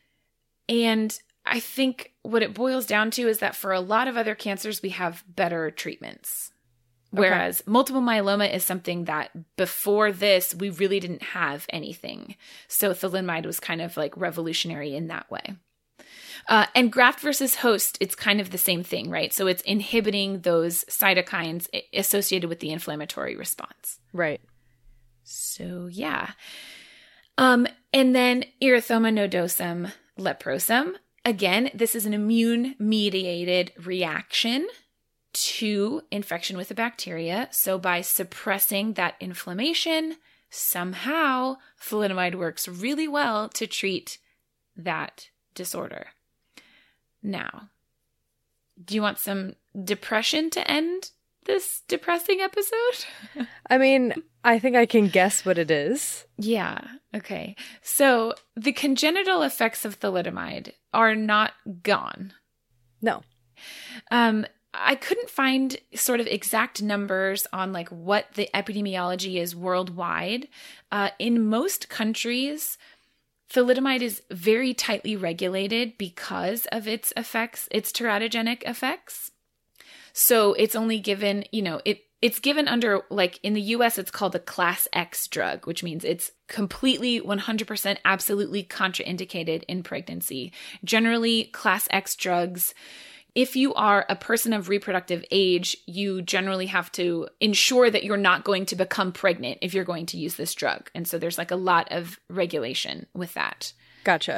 And I think what it boils down to is that for a lot of other cancers, we have better treatments. Okay. Whereas multiple myeloma is something that before this, we really didn't have anything. So thalidomide was kind of like revolutionary in that way. Uh, and graft versus host, it's kind of the same thing, right? So it's inhibiting those cytokines associated with the inflammatory response. Right. So yeah. Um, and then erythema nodosum leprosum. Again, this is an immune-mediated reaction to infection with a bacteria. So by suppressing that inflammation, somehow thalidomide works really well to treat that disorder. Now, do you want some depression to end this depressing episode? I mean, I think I can guess what it is. Yeah. Okay. So the congenital effects of thalidomide are not gone. No. Um, I couldn't find sort of exact numbers on like what the epidemiology is worldwide. Uh, in most countries, thalidomide is very tightly regulated because of its effects, its teratogenic effects. So it's only given, you know, it it's given under, like in the U S, it's called a class X drug, which means it's completely one hundred percent absolutely contraindicated in pregnancy. Generally, class X drugs, if you are a person of reproductive age, you generally have to ensure that you're not going to become pregnant if you're going to use this drug. And so there's like a lot of regulation with that. Gotcha.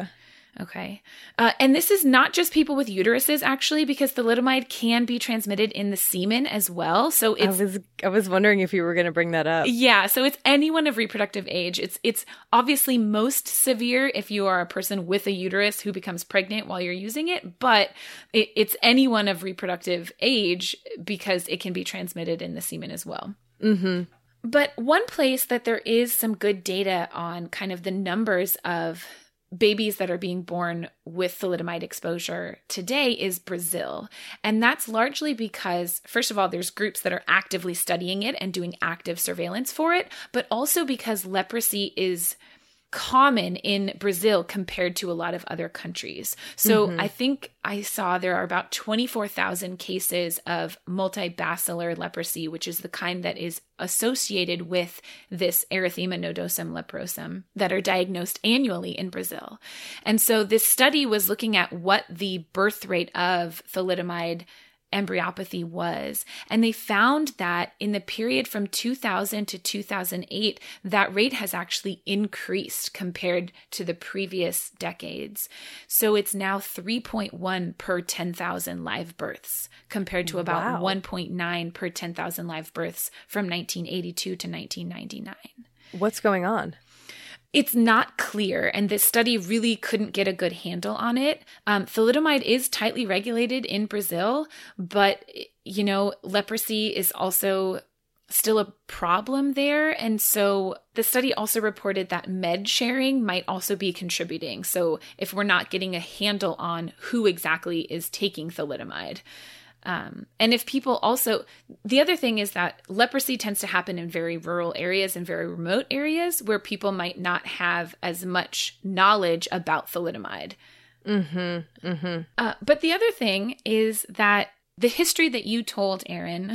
Okay. Uh, and this is not just people with uteruses, actually, because thalidomide can be transmitted in the semen as well. So it's, I was I was wondering if you were going to bring that up. Yeah. So it's anyone of reproductive age. It's it's obviously most severe if you are a person with a uterus who becomes pregnant while you're using it, but it, it's anyone of reproductive age because it can be transmitted in the semen as well. Mm-hmm. But one place that there is some good data on kind of the numbers of babies that are being born with thalidomide exposure today is Brazil. And that's largely because, first of all, there's groups that are actively studying it and doing active surveillance for it, but also because leprosy is common in Brazil compared to a lot of other countries. So mm-hmm. I think I saw there are about twenty-four thousand cases of multibacillar leprosy, which is the kind that is associated with this erythema nodosum leprosum that are diagnosed annually in Brazil. And so this study was looking at what the birth rate of thalidomide embryopathy was. And they found that in the period from two thousand to two thousand eight, that rate has actually increased compared to the previous decades. So it's now three point one per ten thousand live births compared to about Wow. one point nine per ten thousand live births from nineteen eighty-two to nineteen ninety-nine. What's going on? It's not clear, and this study really couldn't get a good handle on it. Um, thalidomide is tightly regulated in Brazil, but, you know, leprosy is also still a problem there. And so the study also reported that med sharing might also be contributing. So if we're not getting a handle on who exactly is taking thalidomide. Um, and if people also, the other thing is that leprosy tends to happen in very rural areas and very remote areas where people might not have as much knowledge about thalidomide. Mm-hmm. Mm-hmm. Uh, but the other thing is that the history that you told, Erin,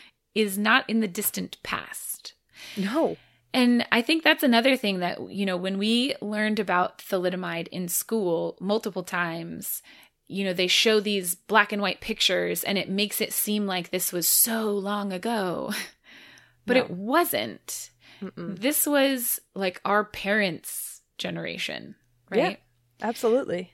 is not in the distant past. No. And I think that's another thing that, you know, when we learned about thalidomide in school multiple times, you know, they show these black and white pictures and it makes it seem like this was so long ago, but No. it wasn't. Mm-mm. This was like our parents' generation, right? Yeah, absolutely.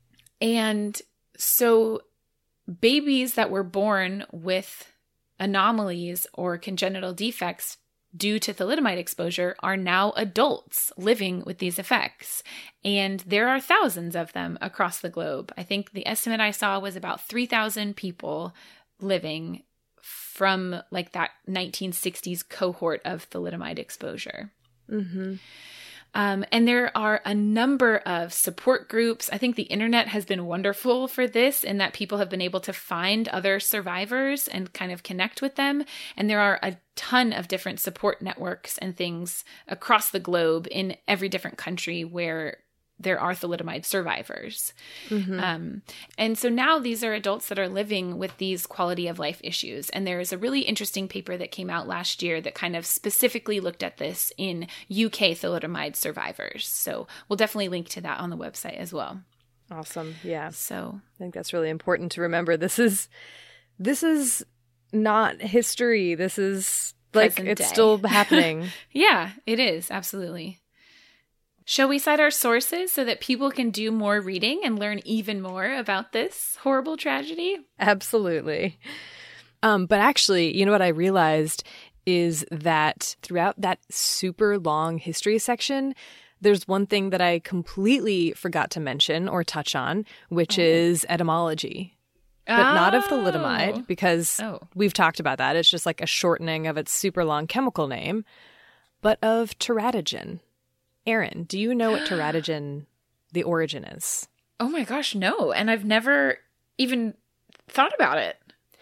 And so babies that were born with anomalies or congenital defects due to thalidomide exposure are now adults living with these effects. And there are thousands of them across the globe. I think the estimate I saw was about three thousand people living from like that nineteen sixties cohort of thalidomide exposure. Mm-hmm. Um, and there are a number of support groups. I think the internet has been wonderful for this in that people have been able to find other survivors and kind of connect with them. And there are a ton of different support networks and things across the globe in every different country where there are thalidomide survivors. Mm-hmm. Um, and so now these are adults that are living with these quality of life issues. And there is a really interesting paper that came out last year that kind of specifically looked at this in U K thalidomide survivors. So we'll definitely link to that on the website as well. Awesome. Yeah. So I think that's really important to remember. This is, this is not history. This is like, Present it's day. still happening. yeah, it is. Absolutely. Shall we cite our sources so that people can do more reading and learn even more about this horrible tragedy? Absolutely. Um, but actually, you know what I realized is that throughout that super long history section, there's one thing that I completely forgot to mention or touch on, which oh. is etymology. But oh. not of thalidomide, because oh. we've talked about that. It's just like a shortening of its super long chemical name, but of teratogen. Erin, do you know what teratogen, the origin is? Oh my gosh, no. And I've never even thought about it.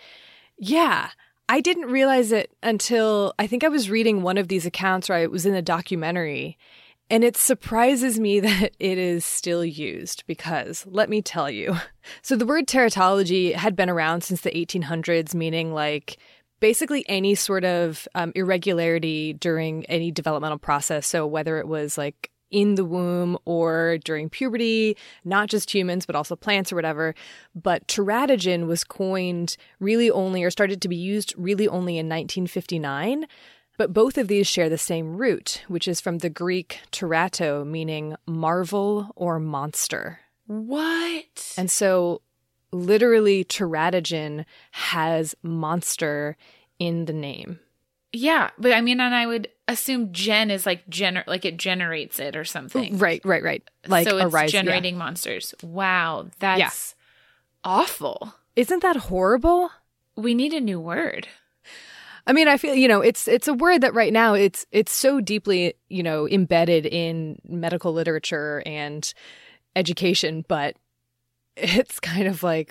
Yeah. I didn't realize it until I think I was reading one of these accounts, or I was in a documentary. And it surprises me that it is still used because, let me tell you. So the word teratology had been around since the eighteen hundreds, meaning like basically any sort of um, irregularity during any developmental process. So whether it was like in the womb or during puberty, not just humans, but also plants or whatever. But teratogen was coined really only, or started to be used really only in nineteen fifty-nine. But both of these share the same root, which is from the Greek terato, meaning marvel or monster. What? And so literally teratogen has monster in the name. Yeah, but I mean, and I would assume gen is like gener like it generates it or something. Right, right, right. Like so it's a rise, generating yeah. monsters. Wow, that's Yeah. awful. Isn't that horrible? We need a new word. I mean, I feel, you know, it's it's a word that right now it's it's so deeply, you know, embedded in medical literature and education, but it's kind of like,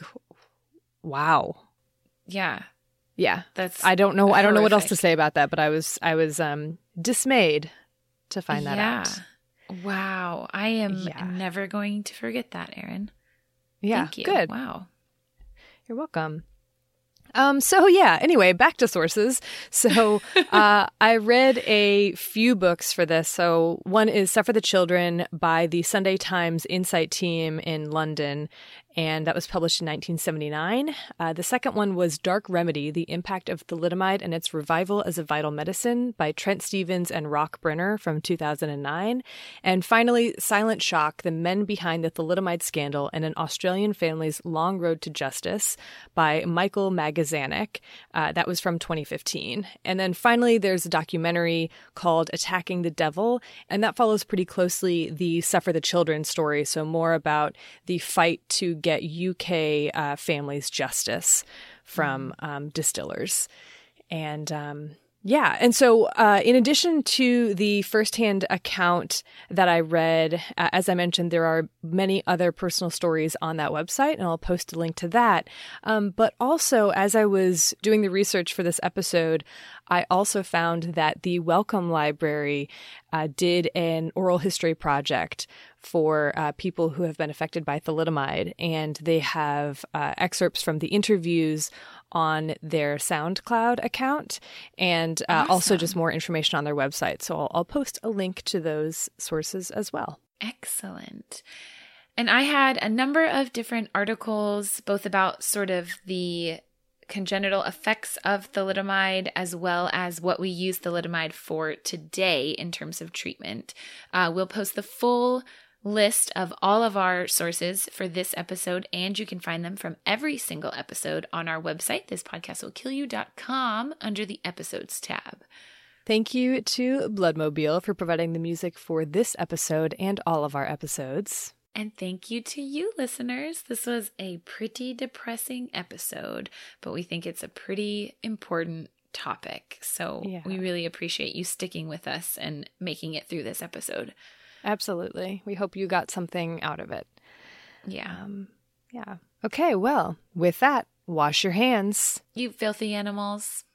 wow. Yeah. Yeah. That's I don't know I don't know what else to horrific. say about that, but I was I was um dismayed to find that yeah. out. Wow. I am Yeah. never going to forget that, Erin. Yeah. Thank you. Good. Wow. You're welcome. Um, so yeah, anyway, back to sources. So uh, I read a few books for this. So one is Suffer the Children by the Sunday Times Insight Team in London, and that was published in nineteen seventy-nine. Uh, the second one was Dark Remedy, The Impact of Thalidomide and Its Revival as a Vital Medicine by Trent Stevens and Rock Brenner from two thousand nine. And finally, Silent Shock, The Men Behind the Thalidomide Scandal and an Australian Family's Long Road to Justice by Michael Magazanik. Uh, that was from twenty fifteen. And then finally, there's a documentary called Attacking the Devil, and that follows pretty closely the Suffer the Children story, so more about the fight to get U K uh, families justice from um, distillers. And um, yeah, and so uh, in addition to the firsthand account that I read, uh, as I mentioned, there are many other personal stories on that website, and I'll post a link to that. Um, but also, as I was doing the research for this episode, I also found that the Wellcome Library uh, did an oral history project for uh, people who have been affected by thalidomide, and they have uh, excerpts from the interviews on their SoundCloud account, and uh, Awesome. also just more information on their website. So I'll, I'll post a link to those sources as well. Excellent. And I had a number of different articles, both about sort of the congenital effects of thalidomide as well as what we use thalidomide for today in terms of treatment. Uh, we'll post the full list of all of our sources for this episode, and you can find them from every single episode on our website, this podcast will kill you dot com, under the episodes tab. Thank you to Bloodmobile for providing the music for this episode and all of our episodes. And thank you to you, listeners. This was a pretty depressing episode, but we think it's a pretty important topic. So Yeah. we really appreciate you sticking with us and making it through this episode. Absolutely. We hope you got something out of it. Yeah. Um, yeah. Okay, well, with that, wash your hands. You filthy animals.